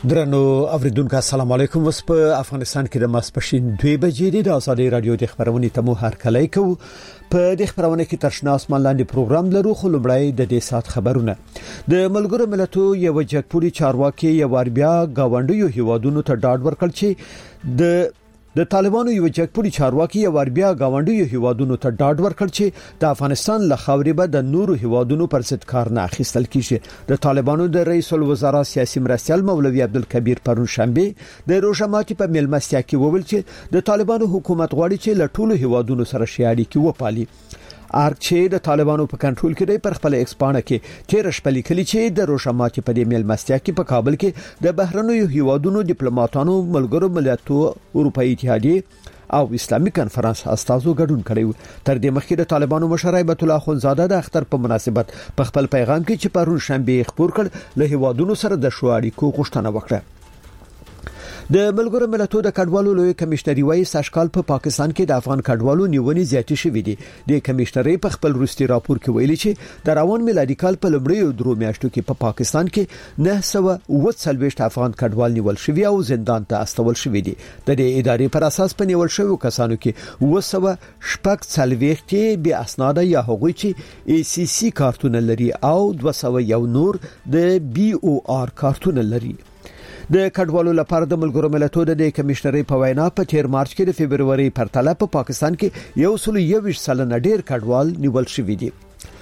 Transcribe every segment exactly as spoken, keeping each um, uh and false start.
درنو اوریدونکو السلام علیکم. وس په افغانستان کې د ماسپښین دوه بجې د آزادۍ رادیو د خبرونې تمو هر کله کو په د خبرونه کې ترشنا اسمان لاندې پروګرام لرو. خو لومړی د دې سات خبرونه. د ملګرو ملتونو یو جګپوري چارواکي یو اربیا گاونډیو هیوادونو ته ډاډ ورکړ چې د د طالبانو یو جګپوري چارواکي یو اربیا گاونډیو هیوادونو ته ډاډ ورکړ چې د افغانستان له خاورې به د نورو هیوادونو پر ضد کار نه اخیستل کیږي. د طالبانو د رئیس الوزرا سیاسي مرستیال مولوي عبدالکبیر پرون شنبه د روزماتي په ملمستیا کې وویل چې د طالبانو حکومت غواړي چې له ټولو هیوادونو سره شیاړي کې وپالي. ارچې د طالبانو په کنټرول کې دی پر خپل ایکسپانه کې تیر شپه لیکلي چې د روزماتي په دې ملمستیا کې په کابل کې د بهرنیو هیوادونو ډیپلوماټانو ملګرو ملتونو اروپאי اتحادیه او اسلامي کنفرانس استازو ګډون کړی. تر دې مخکې د طالبانو مشر هیبت الله خونزاده د اختر په مناسبت په خپل پیغام کې چې پرون شنبه خبر کړ له هیوادونو سره د شواړی کو غوښتنه وکړه. د ملګرو ملتونو د کډوالو لوی کمشنري وایي ساشکال په پاکستان کې د افغان کډوالو نیونې زیاتې شوې دي. د کمشنري په خپل وروستي راپور کې ویلي چې د روان میلادي کال په لومړیو درو میاشتو کې په پا پاکستان کې نه سوه اوه څلوېښت افغان کډوال نیول شوي او زندان ته استول شوي دي. د دې ادارې پر اساس په نیول شویو کسانو کې اوه سوه شپږ څلوېښت بیا اسناد یا هغوی چې ای سی سی کارتونه لري او دوه سوه یو نور د بی او آر کارتونه لري. د کډوالو لپاره د ملګرو ملتونو د کمشنري په وینا په تیر مارچ کې د فبرवरी پرتله په پا پاکستان کې یو سل یو سلنه ډیر کډوال نیول شوي دي.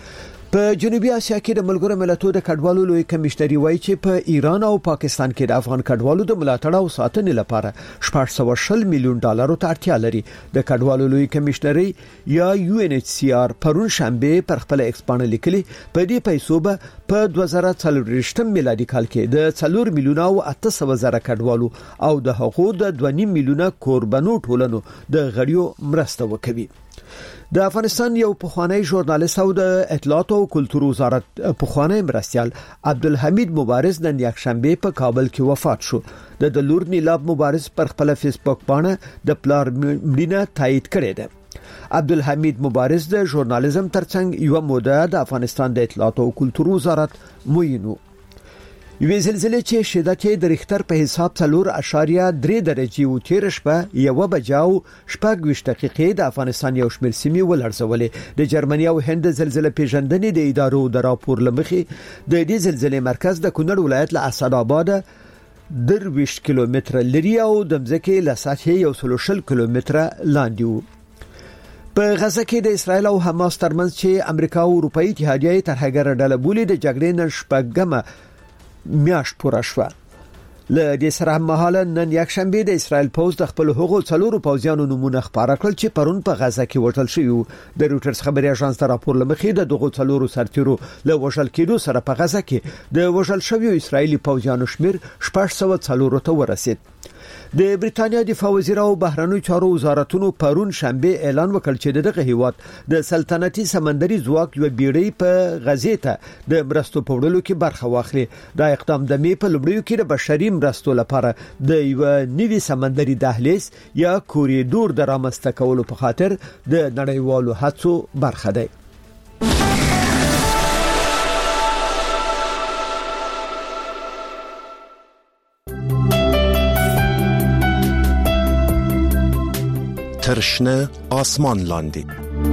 په جنوبي اسیا کې د ملګرو ملتونو د کډوالو لوی کمشنري وایي چې په ایران او پاکستان کې د افغان کډوالو د ملاتړ او ساتنې لپاره شپږ سوه شل میلیون ډالر ته اړتیا لري. د کډوالو لوی کمشنري یا یو ان ایچ سی آر پرون شنبه پر خپل ایکسپانه لیکلي په دې پیسو به په دوه زره څلوېښت میلادي کال کې د څلور میلیونه او اته سوه زره کډوالو او د حقوق د دوه نیم میلیونه کوربنو ټولنو د غړیو مرسته وکوي. د افغانستان یو پخوانی ژورنالیست او د اطلاعات او کلتور وزارت پخوانی مرستیال عبدالحمید مبارز نن یکشنبه په کابل کې وفات شو. د دلور نیلاب مبارز پر خپل فیسبوک باندې د پلار مړینه تایید کړې ده. عبدالحمید مبارز د ژورنالیزم ترڅنګ یو موده د افغانستان د اطلاعات او کلتور وزارت موینو. یوه زلزلې چې شدت یې د ریختر په حساب څلور اعشاریه درې درجې او تیر شپه یو بجاو شپږ ویشت دقیقې د افغانستان یو شمېر سیمې ولړزولې. د جرمني او هند زلزلې پیژندنې د ادارو د راپور لمخې د دې زلزلې مرکز د کونړ ولایت له اسداباد درویش کیلومتره لري او د مځکې له سطحې یو سل شل کیلومتره لاندې وو. په غزه کې د اسرایل او حماس ترمنځ چې امریکا او اروپאי اتحادیه ترهګر ډله بولي د جګړې نن شپږمه میاشت پوره شوه. له دې سره مهاله نن یک شنبه د اسرایل پوز د خپل حقوقو څلورو پوځیانو نمونه خبره کړل چې پرون په غزه کې وټل شوی. د روټرز خبري اژانس ته راپور لمخې د دغو څلورو سرتیرو له وژل کېدو سره په غزه کې د وژل شویو اسرایلی پوځیانو شمیر شپږ سوه څلور ته ورسید. د بریټانیا دفاع وزیر او بهرنیو چارو وزارتونو پرون شنبه اعلان وکړ چې دغه هیواد د سلطنتي سمندري ځواک یو بیړۍ په غزې ته د مرستو په وړلو کې برخه واخلي. دا اقدام د می په لومړیو کې د بشري مرستو لپاره د یو نوي سمندري دهلیز یا کوریډور د رامنځته کولو په خاطر د نړیوالو هڅو برخه دی. ترشنه آسمان لاندې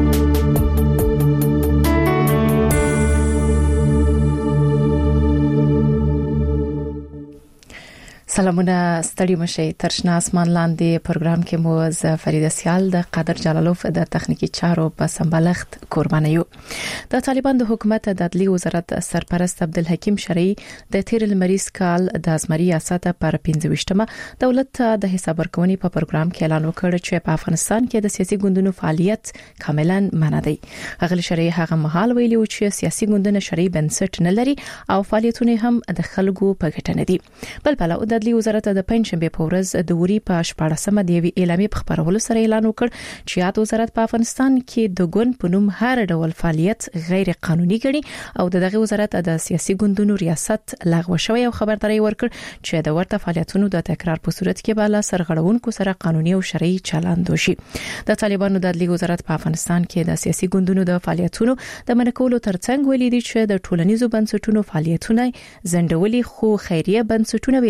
سلامونه ستړي مشي. ترشنه آسمان لاندې پروګرام کې مو ز فریده سیال د قادر جلالوف د تخنیکی چارو په سمبالښت قرباني یو. د طالبان د حکومت د عدلیه وزارت سرپرست عبدالحکیم شرعي د تیر لمریز کال د ازمري ریاست پر پنځه ویشتمه دولت د حساب ورکونې په پروګرام کې اعلان وکړ چې په افغانستان کې د سیاسي ګوندونو فعالیت کاملا منع دی. غل شرعي هغه مهال ویلي و چې سیاسي ګوندونه شرعي بنسټ نه لري او فعالیتونه هم د خلکو په ګټه نه دي. بل بل د عدلیه وزارت د پنځشنبه په ورځ د وری په شپږمه د یوې اعلامیې په خبرولو سره اعلان وکړ چې یاد وزارت په افغانستان کې د ګوند په نوم هر ډول فعالیت غیر قانوني ګڼي او دغه وزارت د سیاسي ګوندونو ریاست لغوه شوی او خبرداري ورکړ چې د ورته فعالیتونو د تکرار په صورت کې بالا سرغړونکو سره قانوني او شرعي چلند وشي. د طالبانو د عدلیه وزارت په افغانستان کې د سیاسي ګوندونو د فعالیتونو د منکولو ترڅنګ ویلي دي چې د ټولنیزو بنسټونو فعالیتونه زندولي خو خیریه بنسټونه به اتحادیه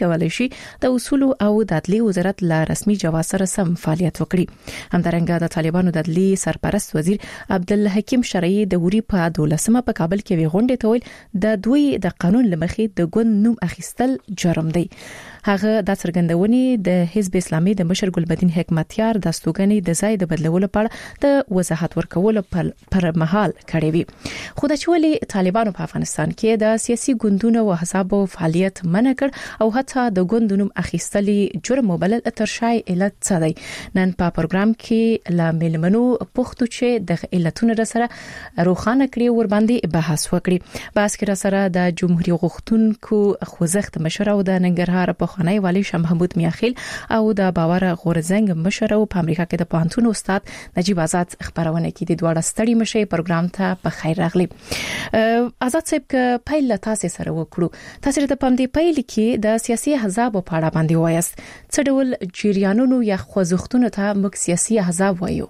کولای شي د اصول او د عدلي وزارت له رسمي جواز سره سم فعالیت وکړي. همدارنګه د طالبانو د عدلي سرپرست وزیر عبدالحکیم شرعي د وری په دولسمه په کابل کې وی غونډه ته ویل د دوی د قانون لمخې د ګوند نوم اخیستل جرم دی. هغه د څرګندونې د حزب اسلامي د مشر ګلبدین حکمتیار د استوګنې د ځای د بدلولو لپاره د وضاحت ورکولو پر مهال کړی وی. خو د چولي طالبانو په افغانستان کې د سیاسي ګوندونو او حسابو فعالیت منع کړ او حتی د ګوندونو اخیستلې جرم وبلل تر شای علت څه دی. نن په پروګرام کې لا ملمنو پښتو چې د علتونو سره روخانه کړی ور باندې بحث وکړي. بحث کې سره د جمهوریت غوښتونکو خوځښت مشر او د ننګرهار په خنای والی شاه محمود میاخیل او د باور غورزنګ مشر او په امریکا کې د پانتون استاد نجیب آزاد خبرونه کې د دوړه ستړي مشه پروګرام ته په خیر راغلی. آزاد صاحب ک پیل تاسو سره وکړو. تاسو د پاندې پیل کې د سیاسي احزاب په اړه باندې وایست. څه ډول جریانونو یا خوځښتونو ته موږ سیاسي احزاب وایو؟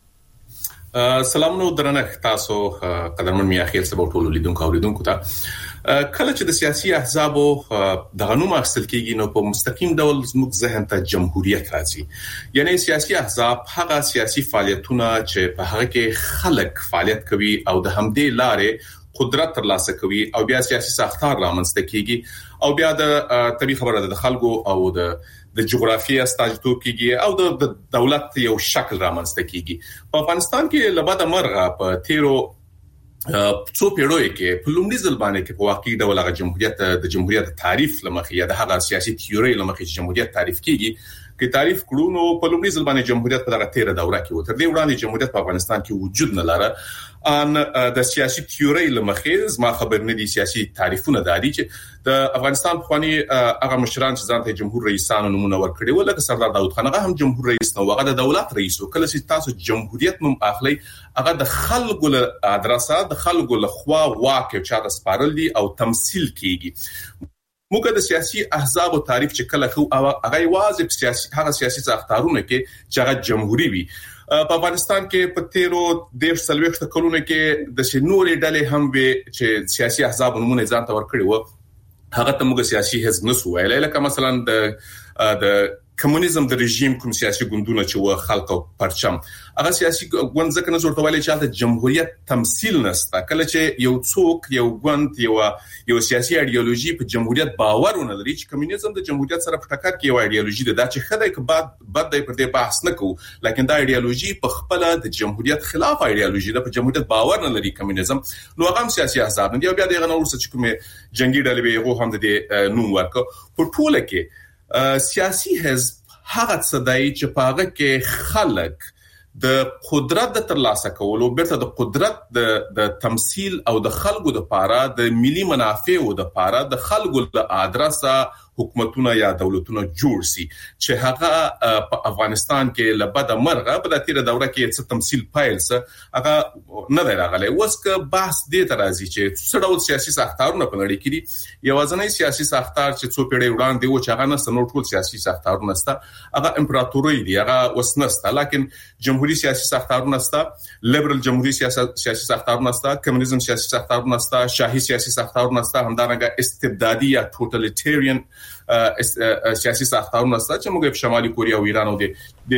سلام نو درنه تاسو قدرمن میاخیل سبا ټول لیدونکو اوریدونکو ته کله چې د سیاسي احزابو د غنوم اخیستل کېږي نو په مستقیم ډول زموږ ذهن ته جمهوریت راځي. یعنی سیاسي احزاب هغه سیاسي فعالیتونه چې په هغه کې خلک فعالیت کوي او د همدې لارې قدرت ترلاسه کوي او بیا سیاسي ساختار رامنځته کیږي او بیا د طبي خبره د خلکو او د د جغرافیه استاجتوب کیږي او د دولت یو شکل رامنځته کیږي. په افغانستان کې لباده مرغه په تیرو څو پیړیو کې په لومړي ځل باندې کې په واقعي ډول هغه جمهوریت د جمهوریت تعریف لمخې یا د هغه سیاسي تیوري لمخې چې جمهوریت تعریف کیږي کې تعریف کړو نو په لومړي ځل باندې جمهوریت په دغه تیره دوره کې و. تر دې وړاندې جمهوریت په افغانستان کې وجود نه لرله. ان د سیاسي تیوري لمخې زما خبر نه دي سیاسي تعریفونه دادي چې د افغانستان په خواني هغه مشران چې ځانته جمهور رئیسانو نمونه ورکړي ول لکه سردار داود خان هغه هم جمهور رئیس نو هغه د دولت رئیس و. کله چې تاسو جمهوریت نوم اخلي هغه د خلکو له ادرسه د خلکو له خوا واقع چاته سپارل دي او تمثيل کیږي. موږ د سیاسي احزاب او تعریف چې کله خو هغه واځي سیاسي هغه سیاسي ساختارونه کې چې هغه جمهوریت وي. په افغانستان کې په تیرو د سلويخت کلونو کې د شنوري ډلې هم وي چې سیاسي احزاب نمونه ځانته ورکړي وو. هغه ته موږ سیاسي حزب نسو ویلای. لکه مثلا د د کمونیزم د رژیم کوم سیاسي ګوندونه چې و خلک او پرچم هغه سیاسي ګوند ځکه نه ورته ویلای چې د جمهوریت تمثيل نسته. کله چې یو څوک یو ګوند یو یو سیاسي ایدئولوژي په جمهوریت باور ونه لري چې کمونیزم د جمهوریت سره په ټکر کې یو ایدئولوژي ده چې خدای کې بعد بعد د پر دې بحث نه کوو لکه دا ایدئولوژي په خپل د جمهوریت خلاف ایدئولوژي ده په جمهوریت باور نه لري کمونیزم نو هغه سیاسي احزاب نه دی. بیا دغه نور څه چې کومه جنگي ډلې به هغه هم د نوم ورکو په ټوله کې سیاسي حزب هغه څه دی چې په هغه کې خلک د قدرت د ترلاسه کولو بیرته د قدرت د د تمثيل او د خلکو د پاره د ملي منافعو د پاره د خلکو له ادرسه حکومتونه یا دولتونه جوړ سي چې هغه په افغانستان کې لبده مرغه په تیره دوره کې څه تمثيل پایل څه هغه نه دی راغلی. اوس که بحث دې ته راځي چې څه ډول سیاسي ساختارونه په نړۍ کې دي یوازنی سیاسي ساختار چې څو پیړۍ وړاندې و چې هغه نه نور ټول سیاسي ساختارونه ستا هغه امپراتوري دي هغه وسنسته لکه جمهوریت سیاسي ساختارونه ستا لیبرل جمهوریت سیاسي ساختارونه ستا کمونیزم سیاسي ساختارونه ستا شاهي سیاسي ساختارونه ستا همدارنګه استبدادي یا ټوټالیټریان سیاسي ساختارونه ستا چې موږ په شمالي کوریا او ایران او د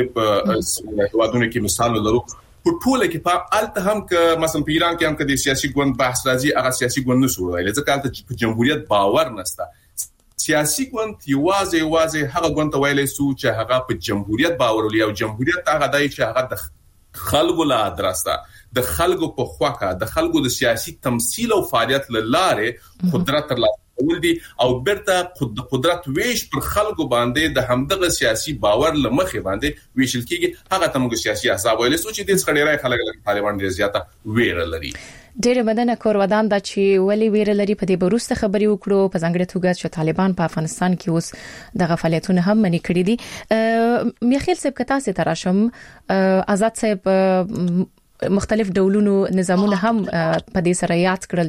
هیوادونو کې مثال لرو. په ټوله کې په الته هم ک مثلا په ایران کې هم ک د سیاسي ګوند بحث راځي هغه سیاسي ګوند نشو ویل ځکه الته په جمهوریت باور نشته. سیاسي ګوند یوازې یوازې هغه ګوند ته ویلې سو چې هغه په جمهوریت باور لري او جمهوریت هغه دای چې هغه د خلکو لا ادرسه د خلکو په خواکه د خلکو د سیاسي تمثيل او فعالیت لاره قدرت ترلاسه کول دي او برته د قدرت ویش پر خلکو باندې د همدغه سیاسي باور لمخې باندې ویشل کیږي. هغه ته موږ سیاسي احزاب ویل سو چې د څخړې خلک له طالبان ډیر زیاته ویره لري. ډېر مدنه کور ودان د چې ولی ویره لري په دې بروسته خبري وکړو په ځانګړي توګه چې طالبان په افغانستان کې اوس د غفلتونه هم منې کړې دي. میخیل صاحب کتا سي تراشم آزاد صاحب مختلف ډولونو نظامونه هم په دې سره یاد کړل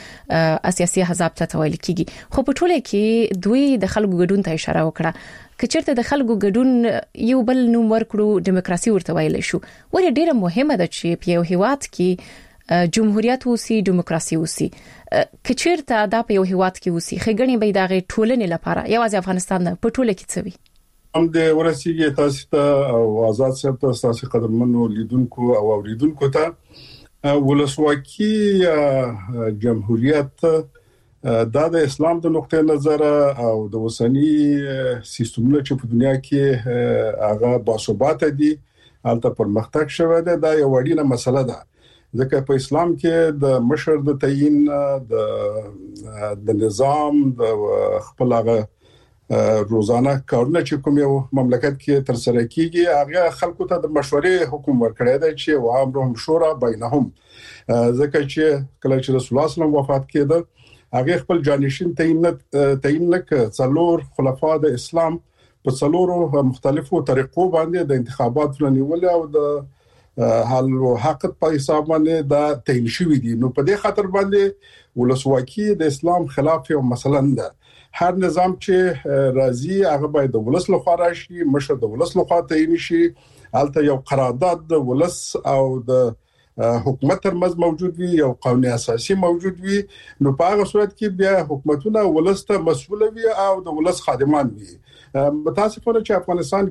چې سیاسي احزاب ته ویل کیږي خو په ټوله کې دوی د خلکو ګډون ته اشاره وکړه کچرته د خلکو ګډون یو بل نوم ورکړو دیموکراسي ورته ویل شو. ولې ډیره مهمه ده چې په یو هیواد کې جمهوریت اوسي دیموکراسي اوسي کچیرته دا په یو هیواد کې اوسي خګنی به دغه ټولنې لپاره یوازې افغانستان په ټوله کې څوي هم د ورسیږي تاسو ته او آزاد صاحب تاسو قدرمنو لیدونکو او اوریدونکو ته ولسواکي جمهوریت دا د اسلام د نقطې نظر او د وسنی سیستمونو چې په دنیا کې هغه باثبات دي البته پرمختګ شوه ده دا یو وړینه مسله ده ځکه په اسلام کې د مشر د تعین د د نظام د خپل هغه روزانه کارونه چې کوم یو مملکت کې تر سره کیږي هغه خلکو ته د مشورې حکم ورکړی دی چې وامرهم شورا بینهم ځکه چې کله چې رسول الله صلی الله علیه وسلم وفات کړه هغه خپل جانشین تعین تعین لک څلور خلفا د اسلام په څلورو مختلفو طریقو باندې د انتخاباتو نیول او د حل او حق په حساب باندې دا تعین شوی دي نو په دې خاطر باندې ولسواکي د اسلام خلاف یو مثلا ده هر نظام چې راځي هغه باید د ولس لخوا راشي مشر د ولس لخوا تعین شي البته یو قرارداد د ولس او د حکومت ترمنځ موجود وي یو قانون اساسي موجود وي نو په هغه صورت کې بیا حکومتونه ولس ته مسؤل وي او د ولس خادمان وي متاسفانه چې افغانستان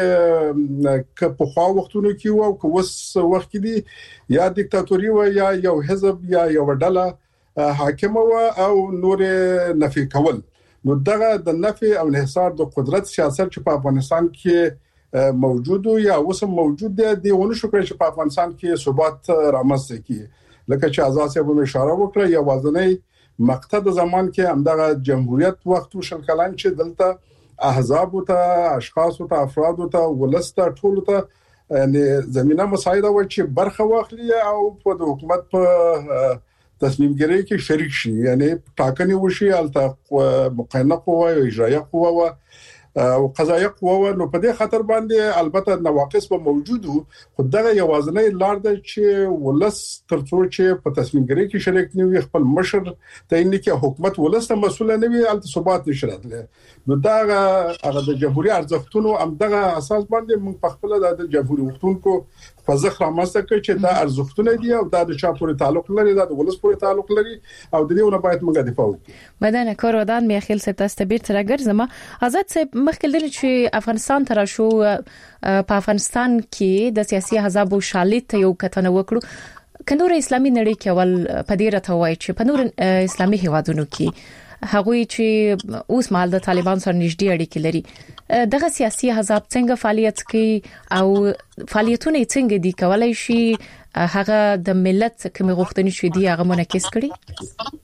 کې که په خوا وختونو کې وو که وس وخت کې دي یا دیکتاتوري و یا یو حزب یا یو ډله حاکم و او نور نفي کول نو دغه د نفي او انحصار د قدرت سیاست چې په افغانستان کې موجود یا اوس موجود دی دیونه شو کړی چې په افغانستان کې ثبات رامنځته کی لکه چې آزاد صاحب هم اشاره وکړه یا وازنې مقطع د زمان کې همدغه جمهوریت وخت وشل کلان چې دلته احزاب ته اشخاص ته افراد ته ولسته ټول ته یعنی زمينه مساعده و چې برخه واخلي او په حکومت په تصمیم ګیری کې شریک شي یعنی ټاکنې وشي البته مقننه قوه او اجرایه قوه او قضایه قوه نو په دې خاطر باندې البته نواقص به موجود خو دغه یوازنۍ لار ده چې ولس ترڅو چې په تصمیم ګیری کې شریک نه وي خپل مشر تعین کې حکومت ولس ته مسؤل نه وي البته ثبات نشي راتلی نو دا هغه د جمهوریت ارزښتونو هم دغه اساس باندې موږ په خپل د جمهوریت وختونکو په ځخره ماسته کوي چې دا ارزښتونه دي او دا د چا پورې تعلق لري دا د ولس پورې تعلق لري او د دې نه باید موږ دفاع وکړو بدن کار ودان میخیل سپ تاسو بیرته راګرځم آزاد سپ مخکې دل چې افغانستان تر شو په افغانستان کې د سیاسي احزاب او شالید ته یو کتنه وکړو کنور اسلامي نړۍ کې ول پدیره ته وایي چې په نور اسلامي هیوادونو کې هغوی چې اوس مال د طالبان سره نږدې اړیکې لري دغه سیاسي احزاب څنګه فعالیت کوي او فعالیتونه څنګه دي کولای شي هغه د ملت کوم غوښتنې شوي دي هغه منعکس کړي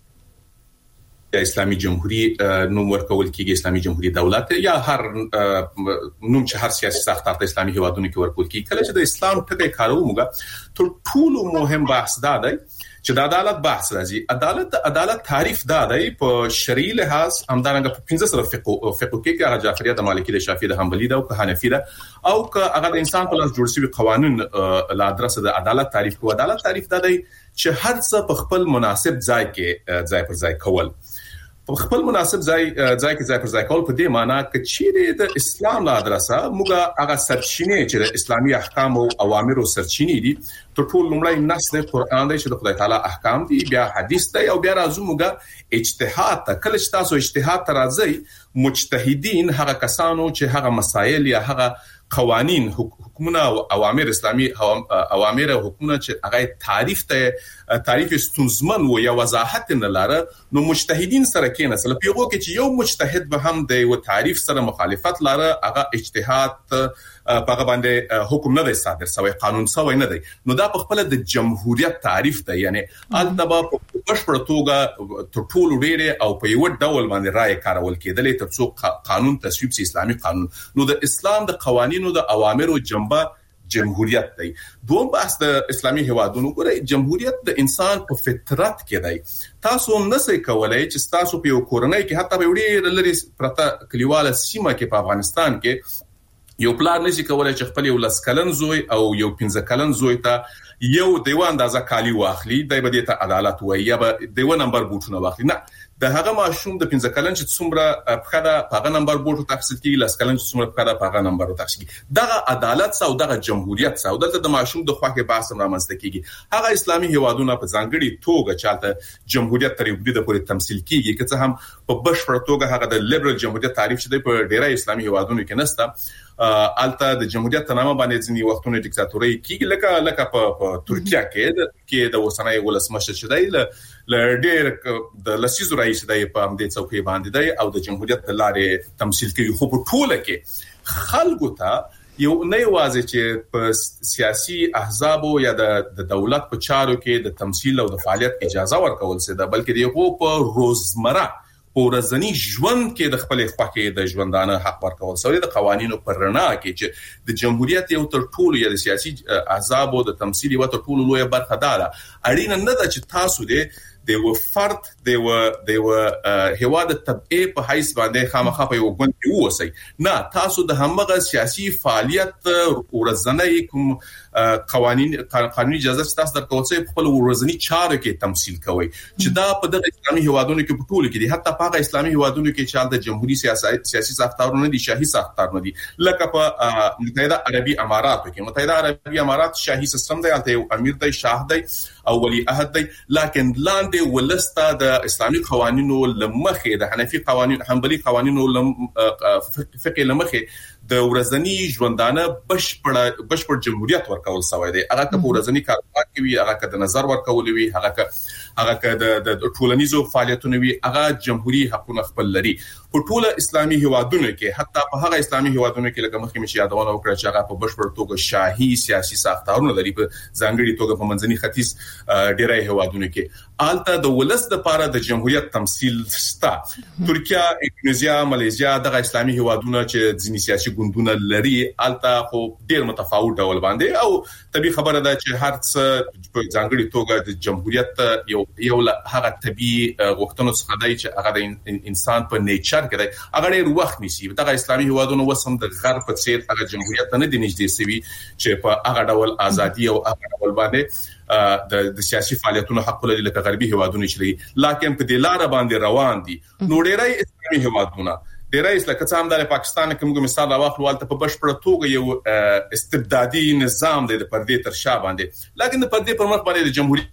یا اسلامي جمهوریت نوم ورکول کېږي اسلامي جمهوریت دولت یا هر نوم چې هر سیاسي ساختار د اسلامي هیوادونو کې ورکول کېږي کله چې د اسلام ټکی کارو موږ تر ټولو مهم بحث دا دی چې د عدالت بحث راځي عدالت د عدالت تعریف دا دی په شرعي لحاظ همدارنګه په پنځه سره فقه فقه کې هغه جعفریه د مالکی د شافعي د حنبلي د او حنفي د او که هغه د انسان په لاس جوړ شوی قوانين لا ادرسه د عدالت تعریف کو عدالت تعریف دا دی چې هر څه په خپل مناسب ځای کې ځای پر ځای کول په خپل مناسب ځای ځای کې ځای پر ځای کول په دې معنی چې چیرې د اسلام لا ادرسه موږ هغه سرچینه چې د اسلامي احکام او اوامر او سرچینه دي ټول لومړی نص د قران دی چې د خدای تعالی احکام دي بیا حدیث دی او بیا راځو موږ اجتهاد ته کله چې تاسو اجتهاد ته راځي مجتهدین هغه کسانو چې هغه مسائل یا هغه قوانين حکومت او اوامر اسلامي اوامر او حکومت چې هغه تعریف ته تعریف ستونزمن و یا وضاحت نه لاره نو مجتهدین سره کې نه سره پیغو کې چې یو مجتهد به هم د یو تعریف سره مخالفت لاره هغه اجتهاد په باندې حکم نه دی صادر شوی قانون شوی نه دی نو دا په خپل د جمهوریت تعریف دی یعنی البته په بشپړ توګه ټول ډیره او په یو ډول باندې رائے کارول کېدل ترڅو قانون تصویب سي اسلامي قانون نو د اسلام د قوانینو د اوامر او جنبه جمهوریت دی دوم بحث د اسلامي هیوادونو ګورئ جمهوریت د انسان په فطرت کې دی تاسو هم نسئ کولای چې تاسو په یو کورنۍ کې حتی په وړي لري پرته کلیواله سیمه کې په افغانستان کې یو پلان نشي کولای چې خپل یو لسکلن زوی او یو پنځه کلن زوی ته یو دیو اندازه کالی واخلي دای به د عدالت وایي یا به دیو نمبر بوټونه واخلي. نه، د هغه ماشوم د پنځه کلن چې څومره پخدا پاغه نمبر بوټو تخصیص کیږي، لسکلن چې څومره پخدا پاغه نمبر تخصیص کیږي. دغه عدالت او دغه جمهوریت او دلته د ماشوم د خواخې باسم رامنځته کیږي. هغه اسلامي هیوادونه په ځانګړي توګه چالتہ جمهوریت تر یو د پورې تمثيل کیږي، که څه هم په بشپړ توګه هغه د لیبرل جمهوریت تعریف شته په ډیری اسلامي هیوادونو کې نسته. الته د جمهوریت تنامه باندې ځنی وختونه ډیکټاتوري کیږي، لکه لکه په ترکیه کې کې د وسنۍ ولسمشر شدای ل ډیر د لسیزو رئیس دی په همدې څوکۍ باندې دی او د جمهوریت د لارې تمثيل کوي. خو په ټوله کې خلکو ته یو نه یوازې چې په سیاسي احزابو یا د دولت په چارو کې د تمثيل او د فعالیت اجازه ورکول سي ده، بلکې دغه په روزمره ورځنی ژوند کې د خپل خواخې د ژوندانه حق ورکول سوی د قوانینو پر رڼا کې چې د جمهوریت یو تر ټولو یا د سیاسي احزابو د تمثيل یو تر ټولو لوی برخه ده. اړینه نه ده چې تاسو دې د یو فرد د یو د یو هیواد تبعی په حیث باندې خامخا په یو ګوند کې ووسی. نه، تاسو د همغه سیاسي فعالیت ورځنی کوم قوانين قانوني اجازه تاسو درکول سي په خپل ورځنی چارو کې تمثيل کوي چې دا په د اسلامي هیوادونو کې په ټولو کې دي. حتی په هغه اسلامي هیوادونو کې چې د جمهوریت سیاست سیاسي ساختارونه دي، شاهي ساختارونه دي، لکه په متحده عربي امارات کې متحده عربي امارات شاهي سیستم دی، البته یو امیر دی، شاه دی او ولی عهد دی، لکن لاندې ولستا د اسلامي قوانینو لمخې د حنفي قوانینو حنبلي قوانینو لم فقه لمخې د ورځنی ژوندانه بشپړ بشپړ جمهوریت ورکول سوی دی. هغه که ورځنی کاروبار کوي، هغه که د نظر ورکول وي، هغه که هغه که د ټولنیزو فعالیتونو وي، هغه جمهوریت حقونه خپل لري. په ټوله اسلامي هیوادونو کې، حتی په هغه اسلامي هیوادونو کې لکه مخکې مې یادونه وکړه چې هغه په بشپړ توګه شاهي سیاسي ساختارونه لري، په ځانګړي توګه په منځني ختیځ ډیری هیوادونو کې آلته د ولس د لپاره د جمهوریت تمثيل ستا. ترکیه، انډونیزیا، ماليزیا دغه اسلامي هیوادونه چې ځینی سیاسي ګوندونه لري، آلته خو ډیر متفاوت ډول باندې او طبي خبره ده چې هر څه په ځانګړي توګه د جمهوریت یو یو هغه طبي غوښتنو څخه دی چې هغه د انسان په نیچر کې دی، هغه ډیر وخت نیسي. دغه اسلامي هیوادونه وسم د غرب په څیر هغه جمهوریت نه دي نږدې سوي چې په هغه ډول ازادي او هغه ډول باندې د د سیاسي فعالیتونو حق لري لکه غربي هیوادونه چې لري، لکه په دې لار باندې روان دي. نو ډیری اسلامي هیوادونه ډیری لکه څنګه د پاکستان کې موږ مثال راوخلو، البته په بشپړه توګه یو استبدادي نظام دی د پردې تر شا باندې، لکه د پردې پر مخ باندې د جمهوریت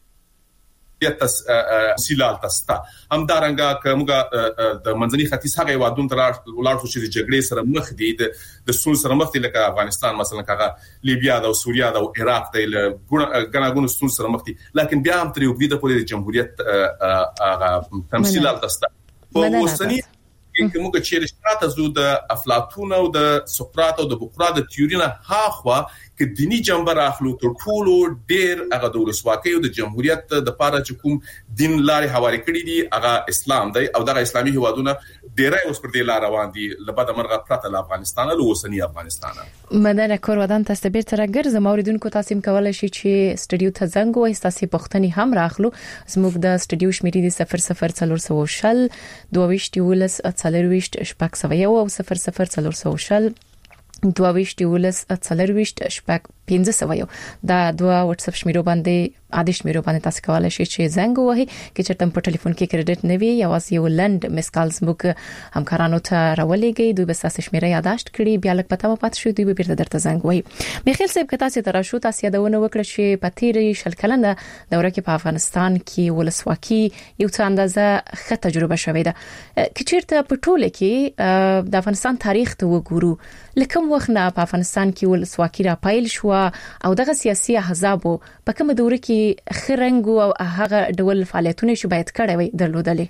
تسهیلات تستا همدارنګه کومه د منځني ختیځ هغه وادون تر ولار شو چې د جګړې سره مخ دي، د سون سره مخ دي، لکه افغانستان مثلا هغه لیبیا او سوریا او عراق ته غناګونو سون سره مخ دي، لکه بیا هم تر یو بده پورې د جمهوریت هغه تمثيلات تستا. په وسنی کې موږ چې رښتیا زو د افلاطون او د سقراط او د بوقراط د تیورینه هاخوا کې دینی جنبه راخلو تر ټولو ډیر هغه د ولسواکۍ او د جمهوریت د لپاره چې کوم دین لارې حواله کړی دي هغه اسلام دی او دغه اسلامي هیوادونه ډیرای اوس پر دې لار روان دي لبد مرغه پرته له افغانستان او وسنی افغانستان. مدنه کور ودان تاسو به تر ګرځم اوریدونکو تاسو کولای شئ چې سټډیو ته زنګ وایي، تاسو پوښتنې هم راخلو. زموږ د سټډیو شمیرې دي صفر صفر څلور سو شل دوه ولس څلور شپږ سو یو او صفر صفر څلور سو شل دوه ولس څلور شپږ پنځه سو یو. دا دوه واتس اپ شمیرو باندې عادي شمیرو باندې تاسو کولای شئ چې زنګ وهي کې چرته په ټلیفون کې کریډټ نه وي یا واس یو لند مس کالز بوک همکارانو ته راولېږي، دوی به تاسو شمیره یاداشت کړي، بیا لک پته پات شو دوی به بیرته درته زنګ وهي. میخیل صاحب که تاسو تر شو تاسو یادونه وکړه چې په تیرې شل کلنه دوره کې په افغانستان کې ولسواکي یو څه اندازه ښه تجربه شوې ده. کې چرته په ټوله کې د افغانستان تاریخ ته وګورو، لکه وخت نه په افغانستان کې ولسواکي را پایل شو او دغه سیاسي احزاب په کومه دوره کې خرنګ او هغه ډول فعالیتونه چې باید کړی وي درلودلې.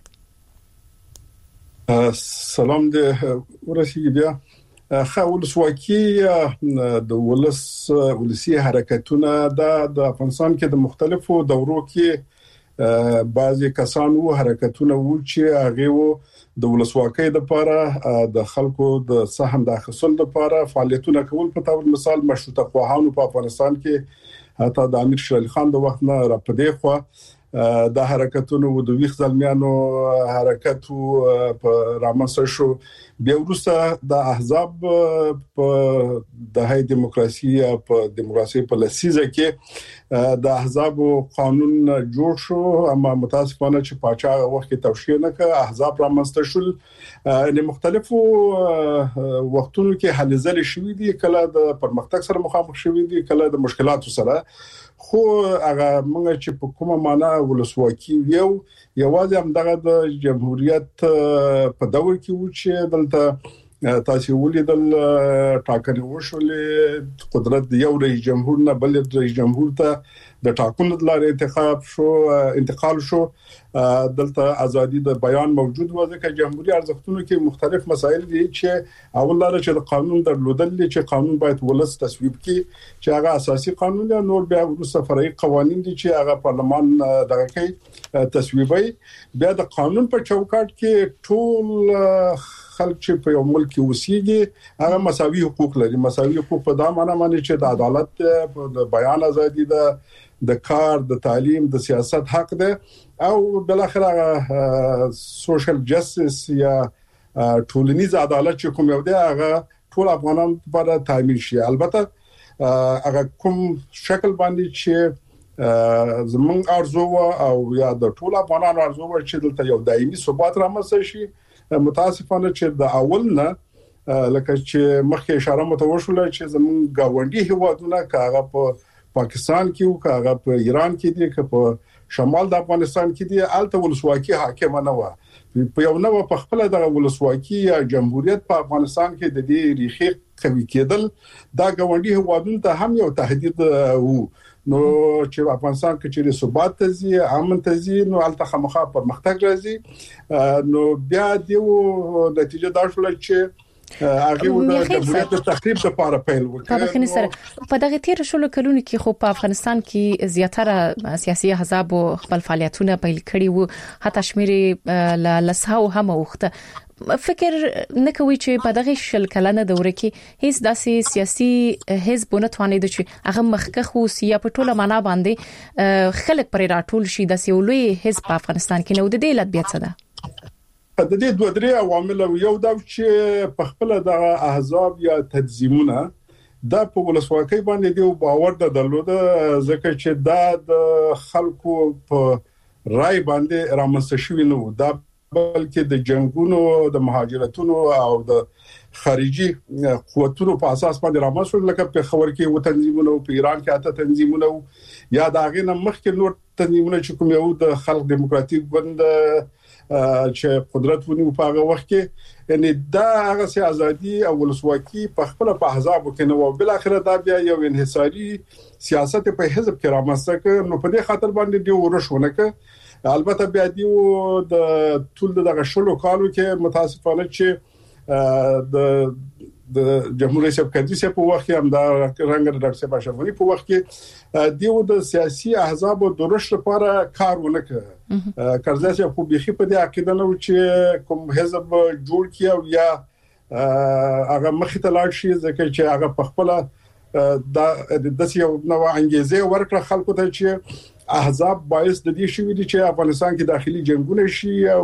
سلام دې ورسیږي بیا خو ولسواکي د ولس ولسی حرکتونه د افغانستان کې د مختلفو دورو کې بعضي کسانو حرکتونه و چې هغه وو د ولسواکۍ لپاره د خلکو د سهم د اخیستلو لپاره فعالیتونه کول. په تور مثال مشروطه خواهانو په افغانستان کې حتی د امیر شیر علي خان د وخت نه را پدې خو د حرکتونو د ویښ ځلمیانو حرکت په رامنځته شو. بیا وروسته د احزاب په د هي دیموکراسي په دیموکراسي په لسیزه کې د احزاب قانون جوړ شو، اما متاسفانه چې پاچا وخت کې توشیح نه کړ، احزاب رامنځته شول. د مختلفو وختونو کې هلې ځلې شوې دي، کله د پرمختګ سره مخامخ شوې دي، کله د مشکلاتو سره. خو هغه موږ چې په کومه معنا ولسواکي یو یوازې هم دغه د جمهوریت په دور کې و چې دلته تاسو ولیدل ټاکنې وشولې، قدرت یو رئیس جمهور نه بل رئیس جمهور ته د ټاکنو لپاره انتخاب شو انتقال شو. دلته ازادي د بیان موجود و، ځکه جمهوریت ارزښتونو کې مختلف مسایل دي چې اول لاره چې د قانون درلودل دي چې قانون باید ولس تصویب کړي، چې هغه اساسي قانون دی، نور بیا وروسته فرعي قوانين دي چې هغه پارلمان دغه کوي تصویبي. بیا د قانون په چوکاټ کې ټول خلک چې په یو ملک کې اوسېږي هغه مساوي حقوق لري. مساوي حقوق په دا معنی باندې چې د عدالت، د بیان ازادي، د د کار، د تعلیم، د سیاست حق ده، او بل اخر سوشل جسټس یا ټولنیز عدالت چې کوم یو دی هغه ټول افغانان لپاره تامین شي. البته هغه کوم شکل باندې چې زمونږ ارزو او یا د ټول افغانانو ارزو چې دلته یو دایمي ثبات رامنځته شي، متاسفانه چې د اول نه لکه چې مخکې اشاره متوشله چې زمونږ گاونډي هیوادونه کاغه په پاکستان کې او کاغه په ایران کې دي، که په شمال د افغانستان کې دي، الته ولسواکي حاکم نه و. په یو نو په خپل د ولسواکي یا جمهوریت په افغانستان کې د دې ریښې قوي کېدل دا گاونډي هیوادونو ته هم یو تهدید وو. نو چې افغانستان کې چې ثبات تزي امن تزي نو الته خامخا پرمختګ راځي. نو بیا دیو نتیجه دا شول چې هغه د جمهوریت د تخریب لپاره پیل وکړ. په بخښنې سره په دغه تیر شلو کلونو کې خو په افغانستان کې زیاتره سیاسي احزاب خپل فعالیتونه پیل کړي وو، حتی شمیر لساو هم وخته. فکر نه کوي چې په دغه شل کلنه دوره کې هیڅ داسې سیاسي حزبونه توانید چې هغه مخکخ او سیا په ټوله معنا باندې خلک پرې راټول شي د سیولوي حزب په افغانستان کې نو د دې لټ بیا څه ده؟ د دې دوه درې عوامل یو دا چې په خپل د احزاب یا تنظیمونه دا په ولسواکۍ باندې دی باور درلوده، ځکه چې دا د خلکو په رای باندې رامنځته شوی نه و، دا بلکې د جنگونو، د مهاجرتونو او د خارجي قوتونو په اساس باندې رامنځته شول. لکه په خبر کې و تنظیمونه په ایران کې اته تنظیمونه یا دا غینه مخکې نور تنظیمونه چې کوم یو د خلق دیموکراتیک ګوند چې قدرت ونیو په هغه وخت کې، یعنی دا هغه سي ازادي او ولسواکي په خپل په احزاب کې نو بل اخر دا بیا یو انحصاري سیاست په حزب کې رامنځته کړ. نو په دې خاطر باندې دی ورشونه ک البته بیا دیو د ټول دغه شلو کالو کې متاسفانه چې د د جمهوریت سیاست کندي په وخت کې هم دا رنګ ډاکټر صاحب اشرفي په وخت کې دیو د سیاسي احزاب د رشد لپاره کار ونه کړ. کرزی په بيخي په دې عقیده نه و چې کوم حزب جوړ کیو یا هغه مخې ته لاړ شي، ځکه چې هغه په خپل د داسې یو نوع انګیزه ورکړه خلکو ته چې احزاب باعث د دې شوی دي چې افغانستان کې داخلي جنگونه شي او